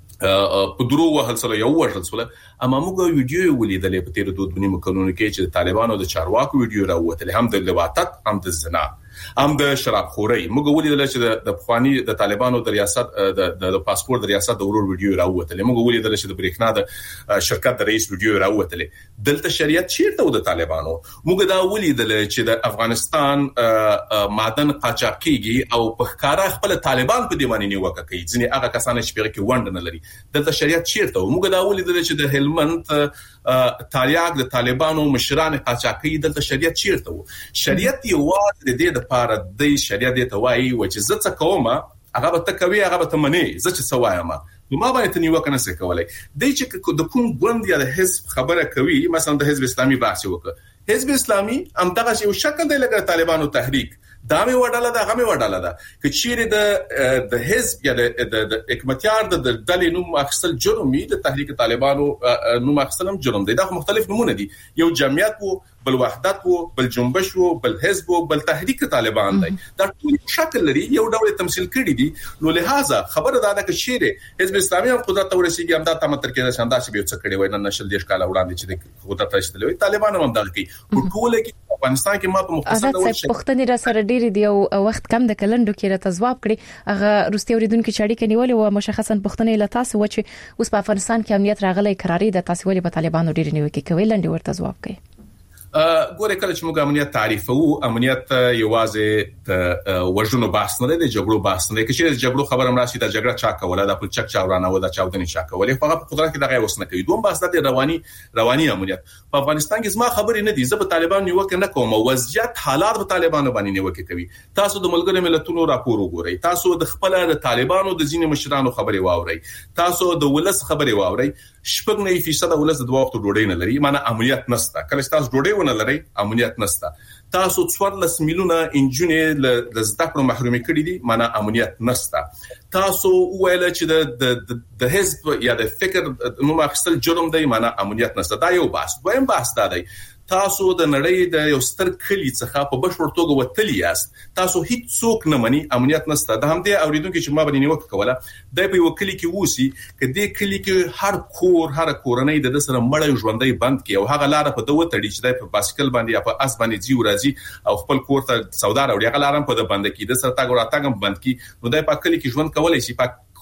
په درو وهل سره یو ورل سره اما موږ ویډیو ولیدلې په تیر دوه دنیمه قانون کې چې طالبانو د چارواکو ویډیو راوته هم د لواطت هم د زنا هم د شراب خوري موږ ولیدل چې د فخوانی د طالبانو د ریاست د پاسپورت د ریاست د ورور ویډیو راوته موږ ولیدل چې د بریښنا د شرکت د رئیس ویډیو راوته دلته شریعت چیرته د طالبانو موږ دا ولیدل چې د افغانستان معدن قاچاقيږي او په ښکارا خپل طالبان په دیواني نیوکه کوي ځنې هغه کسان چې په کې وند نه لري دلته شریعت چیرته موږ دا ولیدل چې د هلمند تاریاک د طالبانو مشران قاچاقي دلته شریعت چیرته وو. شریعت یو واحد د دې لپاره د شریعت ته وایي و چې زه څه کوم هغه به تکوي هغه به تمنې زه چې سوایم نو ما باندې تنیو کنه څه کولای د چې د کوم ګوند یا د حزب خبره کوي مثلا د حزب اسلامي بحث وکړه حزب اسلامي هم دغه یو شکل دی لکه طالبانو تحریک دا مې وډاله دا غمه وډاله دا چې چیرې د د حزب یا د حکومتيار د دلې نوم اخستل جرمي د تحریک طالبانو نوم اخستلم جرم دی دا مختلف نمونه دي یو جمعیت وو بل وحدت وو بل جنبش وو بل حزب وو بل تحریک طالبان دی دا ټول شکل لري یو ډول تمثيل کړي دي نو لہذا خبره دا ده چې شیره حزب اسلامي هم قدرت ورسیږي هم دا تمتر کې شاندار چې به څه کړي وای نه نشل دیش کاله وړاندې چې د قدرت رسیدلې طالبان هم دا کوي ټول کې افغانستان کې ما په مختصر ډول څه پښتني را سره ډېری دی او وخت کم د کلندو کې را تجواب کړي هغه روسي اوریدونکو چې اړیکه نیولې و مشخصا پښتني له تاسو و چې اوس په افغانستان کې امنیت راغلی قراري د تاسو ولې په طالبانو ډېری نیوکه کوي لنډي ورته جواب کوي. ګوره کله چې موږ امنیت تعریفو امنیت یوازې د وژنو بحث نه دی د جګړو بحث نه دی چې د جګړو خبره مراشي د جګړه چا کوله د خپل چک چاورانه و د چاودنې چا کوله په قدرت کې دغه وسنه کوي دوم بحث د رواني رواني امنیت په افغانستان کې زما خبرې نه دي زه په طالبان نیوکه نه کوم وضعیت حالات په طالبانو باندې نیوکه کوي تاسو د ملګرو ملتونو راپور وګورئ تاسو د خپل د طالبانو د ځینې مشرانو خبرې واورئ تاسو د ولس خبرې واورئ شپږ نه فیصد ولس د دوه وخت ډوډۍ نه لري معنی امنیت نشته کله تاسو ډوډۍ ونه لرئ امنیت نشته تاسو څوارلس میلیونه انجونې د زده کړو محرومي کړي دي معنی امنیت نشته تاسو ویل چې د د حزب یا د فکر نوم اخستل جرم دی معنی امنیت نشته دا یو بحث دویم بحث دا دی تاسو د نړۍ د یو ستر کلی څخه په بشپړ توګه وتلی یاست تاسو هیڅ څوک نه مني امنیت نشته د همدې اوریدونکو چې ما باندې نیوکه کوله د په یو کلی کې ووسی کدي کلی کې هر کور هر کورنۍ د سره مړ ژوندۍ بند کې او هغه لار په دوه تړي چې د په باسکل باندې یا په اس باندې جی ورازي او خپل کور ته سودا راوړي هغه لارم په د بند کې د سره تاګ وراتګم بند کې نو د په کلی کې ژوند کولای شي په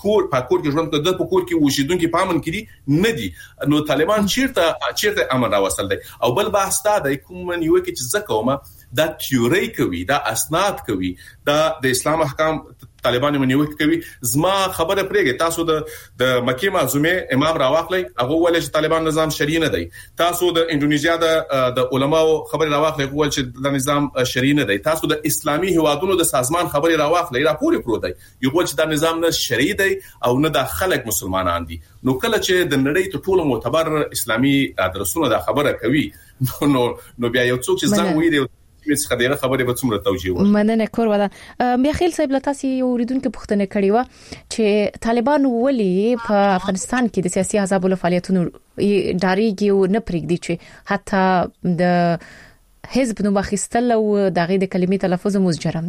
کور په کور کې ژوند کوي د کور کې وشیدونکو پامن کړي نه دي نو طالبان چیرته چیرته امن راوستل دي او بل بحث دا د کوم نیو کې چې زکومه دا تیوري کوي دا اسناد کوي دا د اسلام احکام طالبان منیو کوي زما خبره پرېږي تاسو د د مکه معظمه امام راواخلي هغه ول چې طالبان نظام شرعي نه دی تاسو د انډونیزیا د د علماو خبره راواخلي ول چې د نظام شرعي نه دی تاسو د اسلامي هوادونو د سازمان خبره راواخلي را پوری پرو دی یو چې د نظام نه شرعي دی او نه د خلک مسلمانان دي نو کله چې د نړۍ ته ټول معتبر اسلامي ادرسونه د خبره کوي نو نو بیا یو څوک چې څنګه وي دی مې خدای خبره به څومره توجیه وکړي مننه کور ولا بیا خیل صاحب لتاسي اوریدونکو پوښتنه کړې و چې طالبان ولي په افغانستان کې د سیاسي احزاب له فعالیتونو ډاریږي او نه پرېږدي چې حتی د حزب نو مخستل او دغه د کلمې تلفظ مزجرم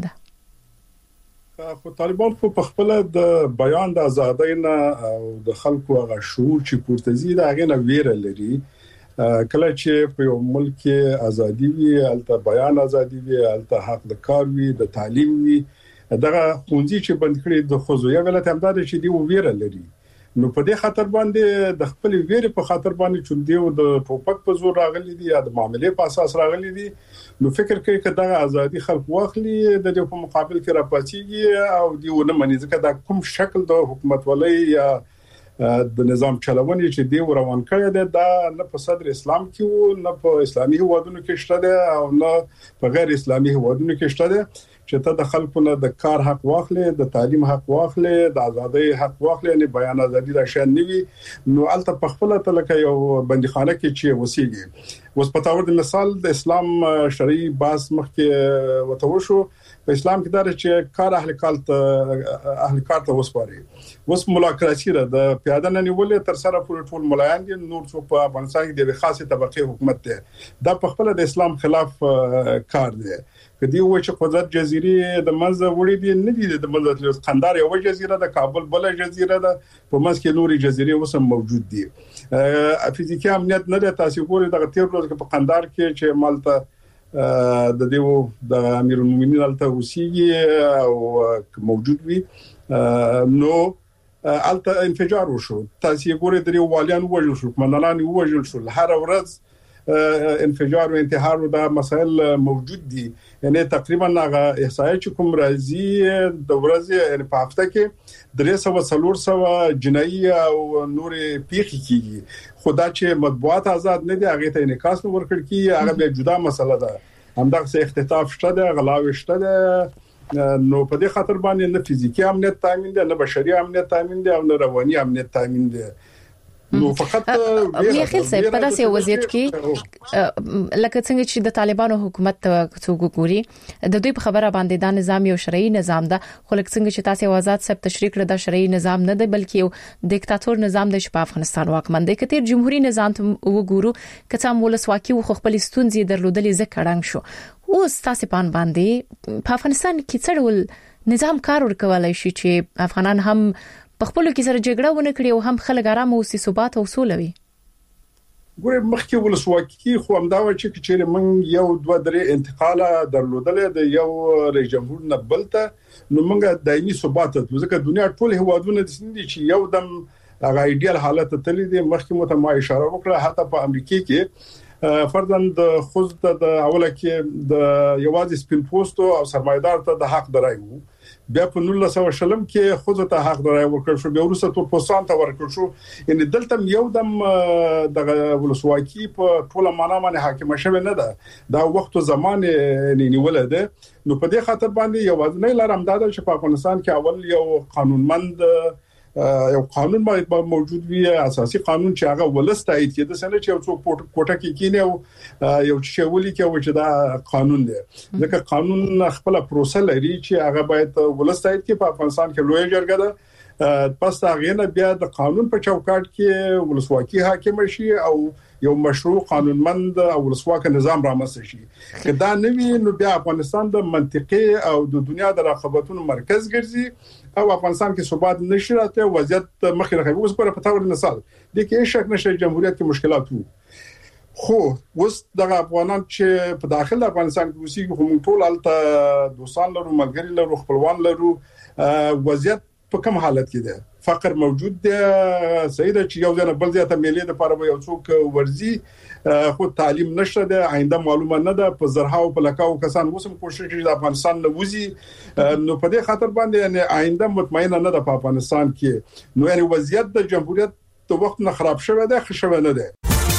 ده خو طالبان په خپل د بیان د ازادۍ نه او د خلکو هغه شعور چې پورته زی دا غنه ویره لري کله چې په یو ملک کې ازادي وي الته بیان ازادي وي الته حق د کار وي د تعلیم وي دغه خونځي چې بند کړي د خوځویا ولته همدار چې دی ویره لري نو په دې خاطر باندې د خپل ویره په خاطر باندې چې دی د ټوپک په زور راغلي دي یا د معاملې په اساس راغلي دي نو فکر کوي چې دغه ازادي خلک واخلي د دې په مقابل کې راپاتېږي او دیونه منځ کې دا کوم شکل د حکومت ولای یا د نظام چلونې چې دی روان کړی دی دا نه په صدر اسلام کې وو نه په اسلامي هوادونو کې شته دی او نه په غیر اسلامي هوادونو کې شته دی چې ته د خلکو نه د کار حق واخلې د تعلیم حق واخلې د ازادۍ حق واخلې نه بیان ازادي د شان نیوي نو الته په خپل تلکه یو بندخانه کې چې وسیږي اوس په تاور د مثال د اسلام شرعي باس مخ کې وتوشو په اسلام کې دا چې کار اهل کال ته اهل کار ته وسپاري اوس ملاقاتي را د پیاده نه نیولې تر سره پورې ټول ملایان دي نور څو په افغانستان کې د خاصه طبقه حکومت ده دا په خپل د اسلام خلاف کار دی کدی و چې قدرت جزيره د منځ وړي دي نه دي د منځ قندار یو جزيره د کابل بل جزيره ده په منځ کې نوري جزيره وسم موجود دي فزیکي امنیت نه د تاسو ګوري د تیر ورځ په قندار کې چې مالته د دیو د امیر المؤمنین الته وسیږي او موجود وي نو الته انفجار وشو تاسو ګوري د والیان وژل شو کمانډران وژل شو هر ورځ انفجار و انتحار و دا مسائل موجود دي یعنی تقریبا هغه احصایه چې کوم راځي د ورځې یعنی په هفته کې درې سوه څلور سوه جنایي او نور پیښې کیږي خدا چې مطبوعات آزاد نه دي هغه ته انعکاس ورکړ کی هغه به جدا مسله ده همدغه څه اختطاف شته ده غلاوي شته ده نو په دې خاطر باندې نه فزیکی امنیت تامین دي نه بشري امنیت تامین دي او نه رواني امنیت تامین دي نو فقط بیا خل صاحب په داسې وضعیت کې لکه څنګه چې د طالبانو حکومت څوک ګوري د دوی په خبره باندې دا نظام یو شرعي نظام ده خو لکه څنګه چې تاسو آزاد صاحب تشریح کړ دا شرعي نظام نه دی بلکې یو دیکتاتور نظام دی چې په افغانستان واکمن دی کتیر جمهوریت نظام وګورو کته مولسواکي خو خپل ستونزې درلودلې زکړنګ شو اوس تاسو پان باندې په افغانستان کې څړول نظام کار ورکولای شي چې افغانان هم په خپل کې سره جګړه ونه کړي او هم خلک آرام او ثبات او سوله وي ګوره مخکې ولسواکي خو همدا و چې چې موږ یو دوه درې انتقاله درلودل د یو رئیس جمهور نه بلته نو موږ دایمي ثبات ته ځکه دنیا ټول هوادونه د سندي چې یو دم هغه ایډیال حالت ته تللی دي مخکې مو ته ما اشاره وکړه حتی په امریکا کې فردن د خوځ د اوله کې د یوازې سپین پوسټو او سرمایدار ته د حق درایو بیا په نولس سوه شلم کې خود ته حق درای ورکړ شو بیا ورسته تور پوسان ته ورکړ شو ان دلته یو دم د ولسواکي په ټوله معنا باندې حاکم شوه نه ده دا وخت او زمان نیول ده نو په دې خاطر باندې یو ځنې لارم دا چې په افغانستان کې اول یو قانونمند یو قانون باید موجود وي اساسي قانون چې هغه ولست تایید کړي د سنه چې یو څوک کوټه کې کینه او یو چې ولي کې و چې دا قانون دی ځکه قانون خپل پروسه لري چې هغه باید ولست تایید کړي په افغانستان کې لوی جرګه ده پس هغه نه بیا د قانون په چوکاټ کې ولسواکي حاکم شي او یو مشروع قانونمند او ولسواک نظام رامنځته شي کدا نوی نو بیا افغانستان د منطقي او د دنیا د رقابتونو مرکز ګرځي او افغانستان کې ثبات نشي راته وضعیت مخې راغلی اوس پر په تور مثال د کې شک نشه جمهوریت کې مشکلات وو خو اوس د افغانان چې په داخله افغانستان کې اوسېږي هم ټول الته دوستان لرو ملګری لرو خپلوان لرو وضعیت په کوم حالت کې ده فقر موجود دی. سیده چې یو ځنه بل ځای ته ملي د لپاره یو څوک ورزي خو تعلیم نشته ده، آینده معلومه نه ده. په زرهاو په لکاو کسان وسم کوشش کوي د افغانستان نه وځي، نو په دې خاطر باندې یعنی آینده مطمئنه نه ده په افغانستان کې. نو یعنی وضعیت د جمهوریت د وخت نه خراب شوی دی، ښه شوی نه دی.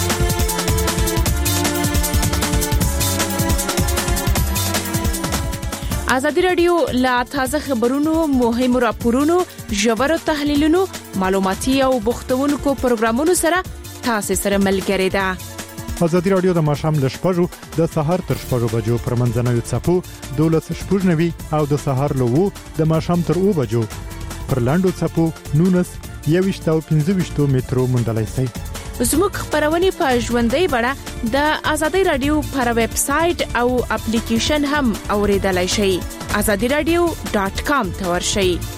ازادي رادیو لا تازه خبرونو، مهمو راپورونو، ژورو تحلیلونو، معلوماتي او بوختونکو پروګرامونو سره تاسو سره ملګری ده. ازادي رادیو د ماشام ل شپږو د سهار تر شپږو بجو پر منځنوي چپو دولس شپږنوي او د سهار له وو د ماشام تر او بجو پر لاندو چپو نونس یويشت او پنځه مترو مندلای سي. زموږ خبرونه په ژوندۍ بڼه د ازادي رادیو پر ویب سټ او اپلیکیشن هم اوریدلای شئ. azadi radio dot com ته ورشئ.